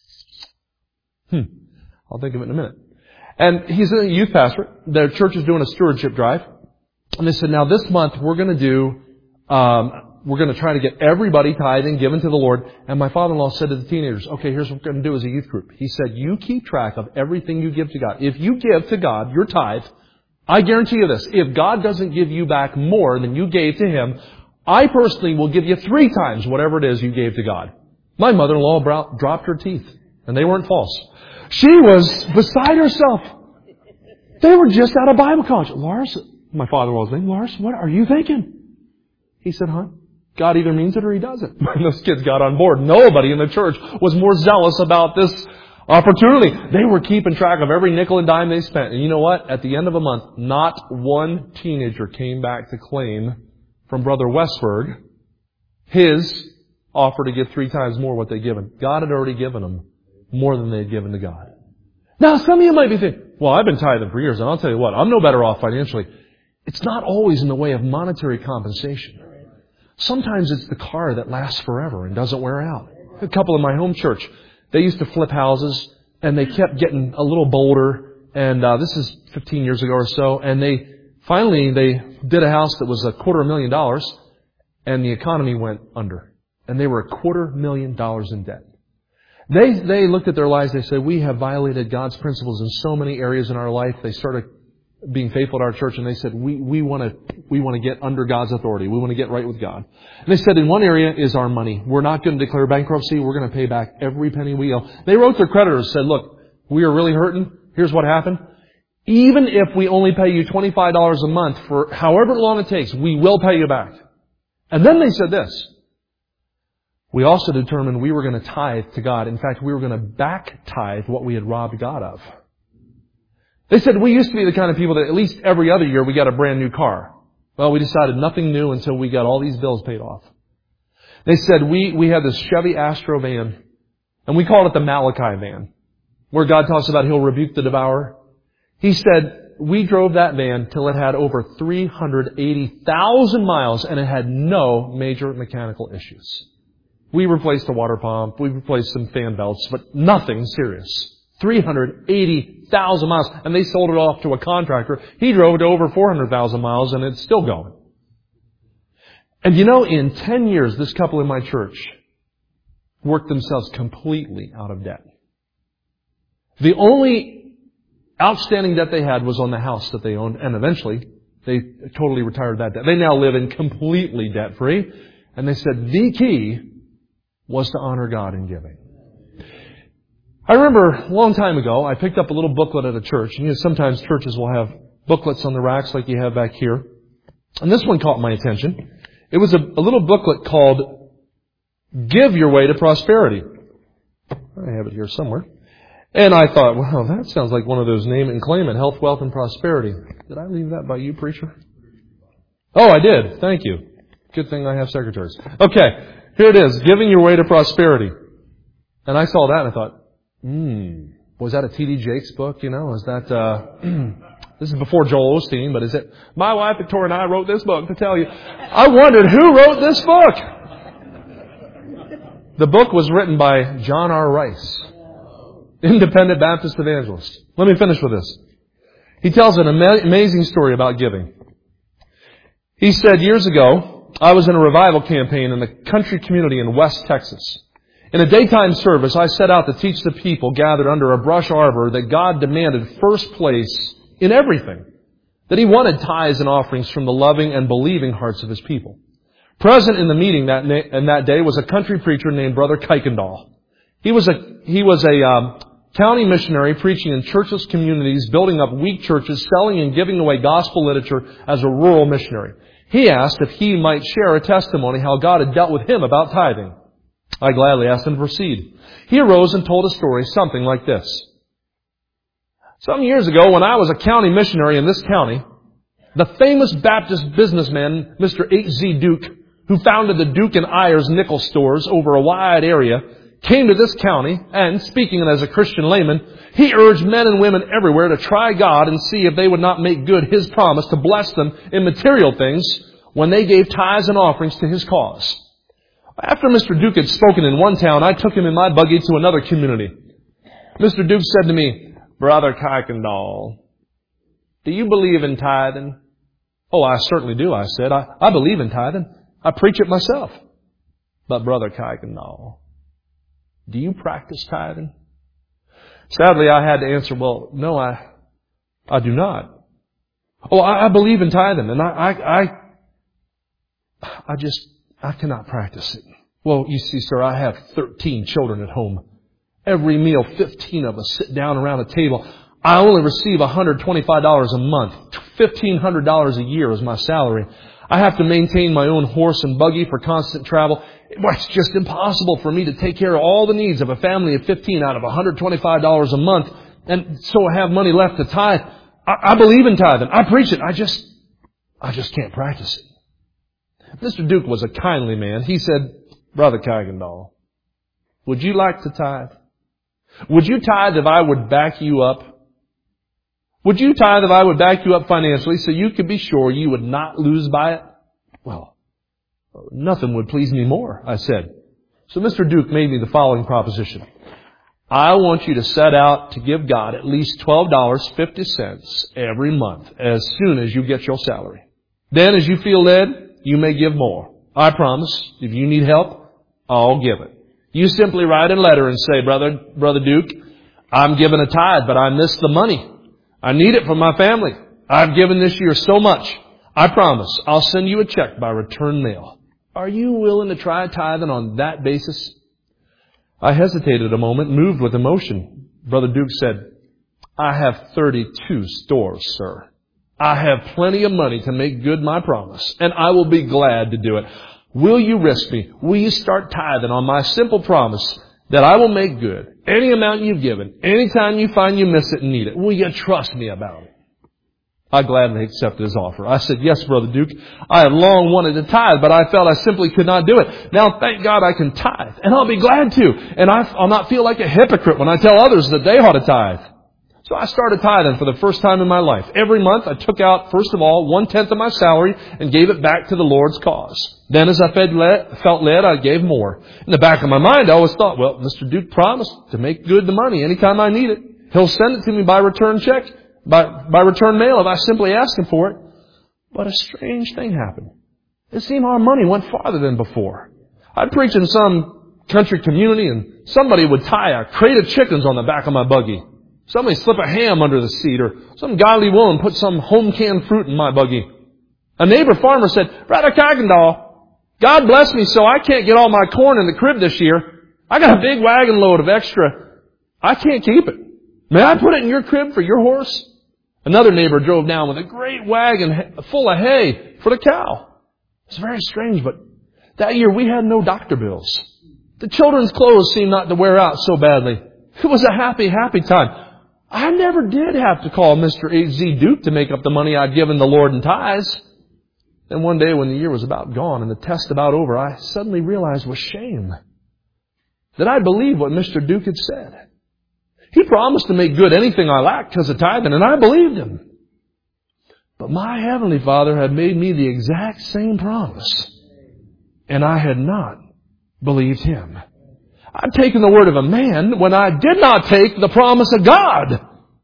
Speaker 1: Hmm. I'll think of it in a minute. And he's a youth pastor. Their church is doing a stewardship drive. And they said, now this month we're going to do, um, we're going to try to get everybody tithing, given to the Lord. And my father-in-law said to the teenagers, okay, here's what we're going to do as a youth group. He said, you keep track of everything you give to God. If you give to God your tithe, I guarantee you this, if God doesn't give you back more than you gave to Him, I personally will give you three times whatever it is you gave to God. My mother-in-law bro- dropped her teeth, and they weren't false. She was beside herself. They were just out of Bible college. Lars, my father-in-law's name, Lars, what are you thinking? He said, huh? God either means it or He doesn't. When those kids got on board, nobody in the church was more zealous about this opportunity. They were keeping track of every nickel and dime they spent. And you know what? At the end of a month, not one teenager came back to claim from Brother Westberg his offer to give three times more what they'd given. God had already given them more than they'd given to God. Now, some of you might be thinking, well, I've been tithing for years, and I'll tell you what, I'm no better off financially. It's not always in the way of monetary compensation. Sometimes it's the car that lasts forever and doesn't wear out. A couple in my home church, they used to flip houses, and they kept getting a little bolder, and uh, this is fifteen years ago or so, and they finally they did a house that was a quarter million dollars, and the economy went under, and they were a quarter million dollars in debt. They they looked at their lives. They said, "We have violated God's principles in so many areas in our life." They started being faithful to our church, and they said, "We we want to we want to get under God's authority. We want to get right with God." And they said, "In one area is our money. We're not going to declare bankruptcy. We're going to pay back every penny we owe." They wrote their creditors, said, "Look, we are really hurting. Here's what happened. Even if we only pay you twenty-five dollars a month for however long it takes, we will pay you back." And then they said this. We also determined we were going to tithe to God. In fact, we were going to back tithe what we had robbed God of. They said, we used to be the kind of people that at least every other year we got a brand new car. Well, we decided nothing new until we got all these bills paid off. They said, we, we had this Chevy Astro van, and we called it the Malachi van, where God talks about He'll rebuke the devourer. He said, we drove that van till it had over three hundred eighty thousand miles, and it had no major mechanical issues. We replaced the water pump, we replaced some fan belts, but nothing serious. three hundred eighty thousand miles. And they sold it off to a contractor. He drove it to over four hundred thousand miles, and it's still going. And you know, in ten years, this couple in my church worked themselves completely out of debt. The only outstanding debt they had was on the house that they owned, and eventually they totally retired that debt. They now live in completely debt-free. And they said the key was to honor God in giving. I remember a long time ago, I picked up a little booklet at a church. And you know, sometimes churches will have booklets on the racks like you have back here. And this one caught my attention. It was a, a little booklet called Give Your Way to Prosperity. I have it here somewhere. And I thought, wow, that sounds like one of those name and claim it, health, wealth, and prosperity. Did I leave that by you, preacher? Oh, I did. Thank you. Good thing I have secretaries. Okay, here it is, Giving Your Way to Prosperity. And I saw that and I thought, hmm, was that a T D Jakes book, you know? Is that, uh, this is before Joel Osteen, but is it, my wife Victoria and I wrote this book to tell you. I wondered who wrote this book. The book was written by John R. Rice, independent Baptist evangelist. Let me finish with this. He tells an ama- amazing story about giving. He said, years ago, I was in a revival campaign in a country community in West Texas. In a daytime service, I set out to teach the people gathered under a brush arbor that God demanded first place in everything, that He wanted tithes and offerings from the loving and believing hearts of His people. Present in the meeting that, na- and that day was a country preacher named Brother Kuykendall. He was a, he was a um, county missionary preaching in churchless communities, building up weak churches, selling and giving away gospel literature as a rural missionary. He asked if he might share a testimony how God had dealt with him about tithing. I gladly asked him to proceed. He arose and told a story, something like this. Some years ago, when I was a county missionary in this county, the famous Baptist businessman, Mister H Z Duke, who founded the Duke and Ayers nickel stores over a wide area, came to this county, and speaking as a Christian layman, he urged men and women everywhere to try God and see if they would not make good His promise to bless them in material things when they gave tithes and offerings to His cause. After Mister Duke had spoken in one town, I took him in my buggy to another community. Mister Duke said to me, Brother Kuykendall, do you believe in tithing? Oh, I certainly do, I said. I, I believe in tithing. I preach it myself. But Brother Kuykendall, do you practice tithing? Sadly, I had to answer, well, no, I I do not. Oh, I, I believe in tithing, and I, I, I, I just, I cannot practice it. Well, you see, sir, I have thirteen children at home. Every meal, fifteen of us sit down around a table. I only receive one hundred twenty-five dollars a month. fifteen hundred dollars a year is my salary. I have to maintain my own horse and buggy for constant travel. It's just impossible for me to take care of all the needs of a family of fifteen out of one hundred twenty-five dollars a month, and so I have money left to tithe. I, I believe in tithing. I preach it. I just, I just can't practice it. Mister Duke was a kindly man. He said, Brother Kuykendall, would you like to tithe? Would you tithe if I would back you up? Would you tithe if I would back you up financially so you could be sure you would not lose by it? Well, nothing would please me more, I said. So Mister Duke made me the following proposition. I want you to set out to give God at least twelve dollars and fifty cents every month as soon as you get your salary. Then as you feel led, you may give more. I promise, if you need help, I'll give it. You simply write a letter and say, Brother, Brother Duke, I'm giving a tithe, but I missed the money. I need it for my family. I've given this year so much. I promise, I'll send you a check by return mail. Are you willing to try tithing on that basis? I hesitated a moment, moved with emotion. Brother Duke said, I have thirty-two stores, sir. I have plenty of money to make good my promise, and I will be glad to do it. Will you risk me? Will you start tithing on my simple promise that I will make good any amount you've given, anytime you find you miss it and need it? Will you trust me about it? I gladly accepted his offer. I said, yes, Brother Duke, I have long wanted to tithe, but I felt I simply could not do it. Now, thank God I can tithe, and I'll be glad to. And I'll not feel like a hypocrite when I tell others that they ought to tithe. So I started tithing for the first time in my life. Every month I took out, first of all, one-tenth of my salary and gave it back to the Lord's cause. Then as I felt led, felt led, I gave more. In the back of my mind, I always thought, well, Mister Duke promised to make good the money anytime I need it. He'll send it to me by return check. By, by return mail if I simply ask Him for it. But a strange thing happened. It seemed our money went farther than before. I'd preach in some country community and somebody would tie a crate of chickens on the back of my buggy. Somebody slip a ham under the seat, or some godly woman put some home canned fruit in my buggy. A neighbor farmer said, Brother Kuykendall, God bless me so I can't get all my corn in the crib this year. I got a big wagon load of extra. I can't keep it. May I put it in your crib for your horse? Another neighbor drove down with a great wagon full of hay for the cow. It's very strange, but that year we had no doctor bills. The children's clothes seemed not to wear out so badly. It was a happy, happy time. I never did have to call Mister A Z Duke to make up the money I'd given the Lord in tithes. Then one day when the year was about gone and the test about over, I suddenly realized with shame that I believed what Mister Duke had said. He promised to make good anything I lacked because of tithing, and I believed Him. But my Heavenly Father had made me the exact same promise, and I had not believed Him. I'd taken the word of a man when I did not take the promise of God.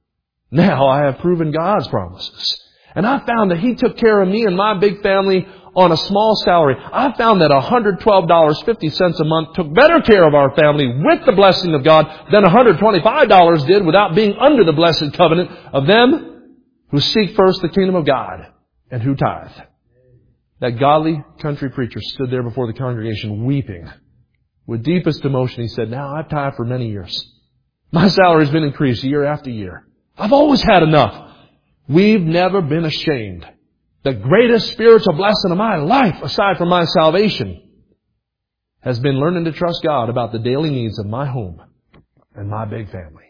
Speaker 1: Now I have proven God's promises. And I found that He took care of me and my big family on a small salary. I found that one hundred twelve dollars and fifty cents a month took better care of our family with the blessing of God than one hundred twenty-five dollars did without being under the blessed covenant of them who seek first the kingdom of God and who tithe. That godly country preacher stood there before the congregation weeping. With deepest emotion, he said, now I've tithed for many years. My salary's been increased year after year. I've always had enough. We've never been ashamed. The greatest spiritual blessing of my life, aside from my salvation, has been learning to trust God about the daily needs of my home and my big family.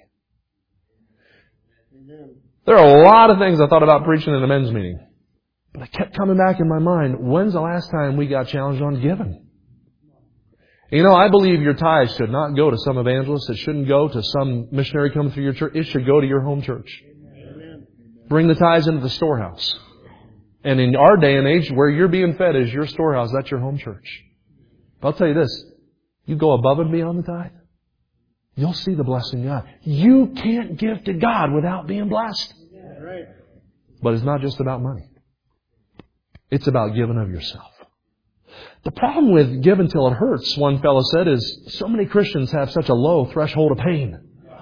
Speaker 1: Amen. There are a lot of things I thought about preaching in a men's meeting. But I kept coming back in my mind, when's the last time we got challenged on giving? You know, I believe your tithes should not go to some evangelist. It shouldn't go to some missionary coming through your church. It should go to your home church. Amen. Bring the tithes into the storehouse. And in our day and age, where you're being fed is your storehouse. That's your home church. But I'll tell you this. You go above and beyond the tithe, you'll see the blessing of God. You can't give to God without being blessed. Right. But it's not just about money. It's about giving of yourself. The problem with giving till it hurts, one fellow said, is so many Christians have such a low threshold of pain.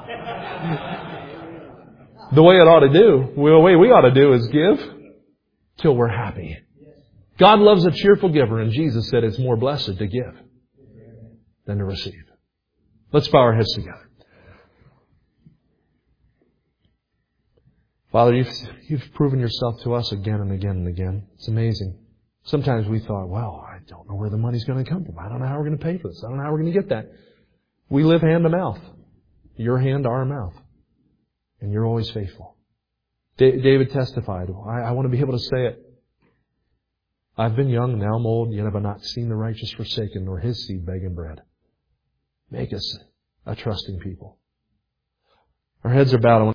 Speaker 1: The way it ought to do, the way we ought to do is give till we're happy. God loves a cheerful giver, and Jesus said it's more blessed to give than to receive. Let's bow our heads together. Father, you've, you've proven yourself to us again and again and again. It's amazing. Sometimes we thought, well, I don't know where the money's going to come from. I don't know how we're going to pay for this. I don't know how we're going to get that. We live hand to mouth. Your hand to our mouth. And you're always faithful. Da- David testified, I, I want to be able to say it. I've been young, now I'm old, yet have I not seen the righteous forsaken, nor his seed begging bread. Make us a trusting people. Our heads are bowed.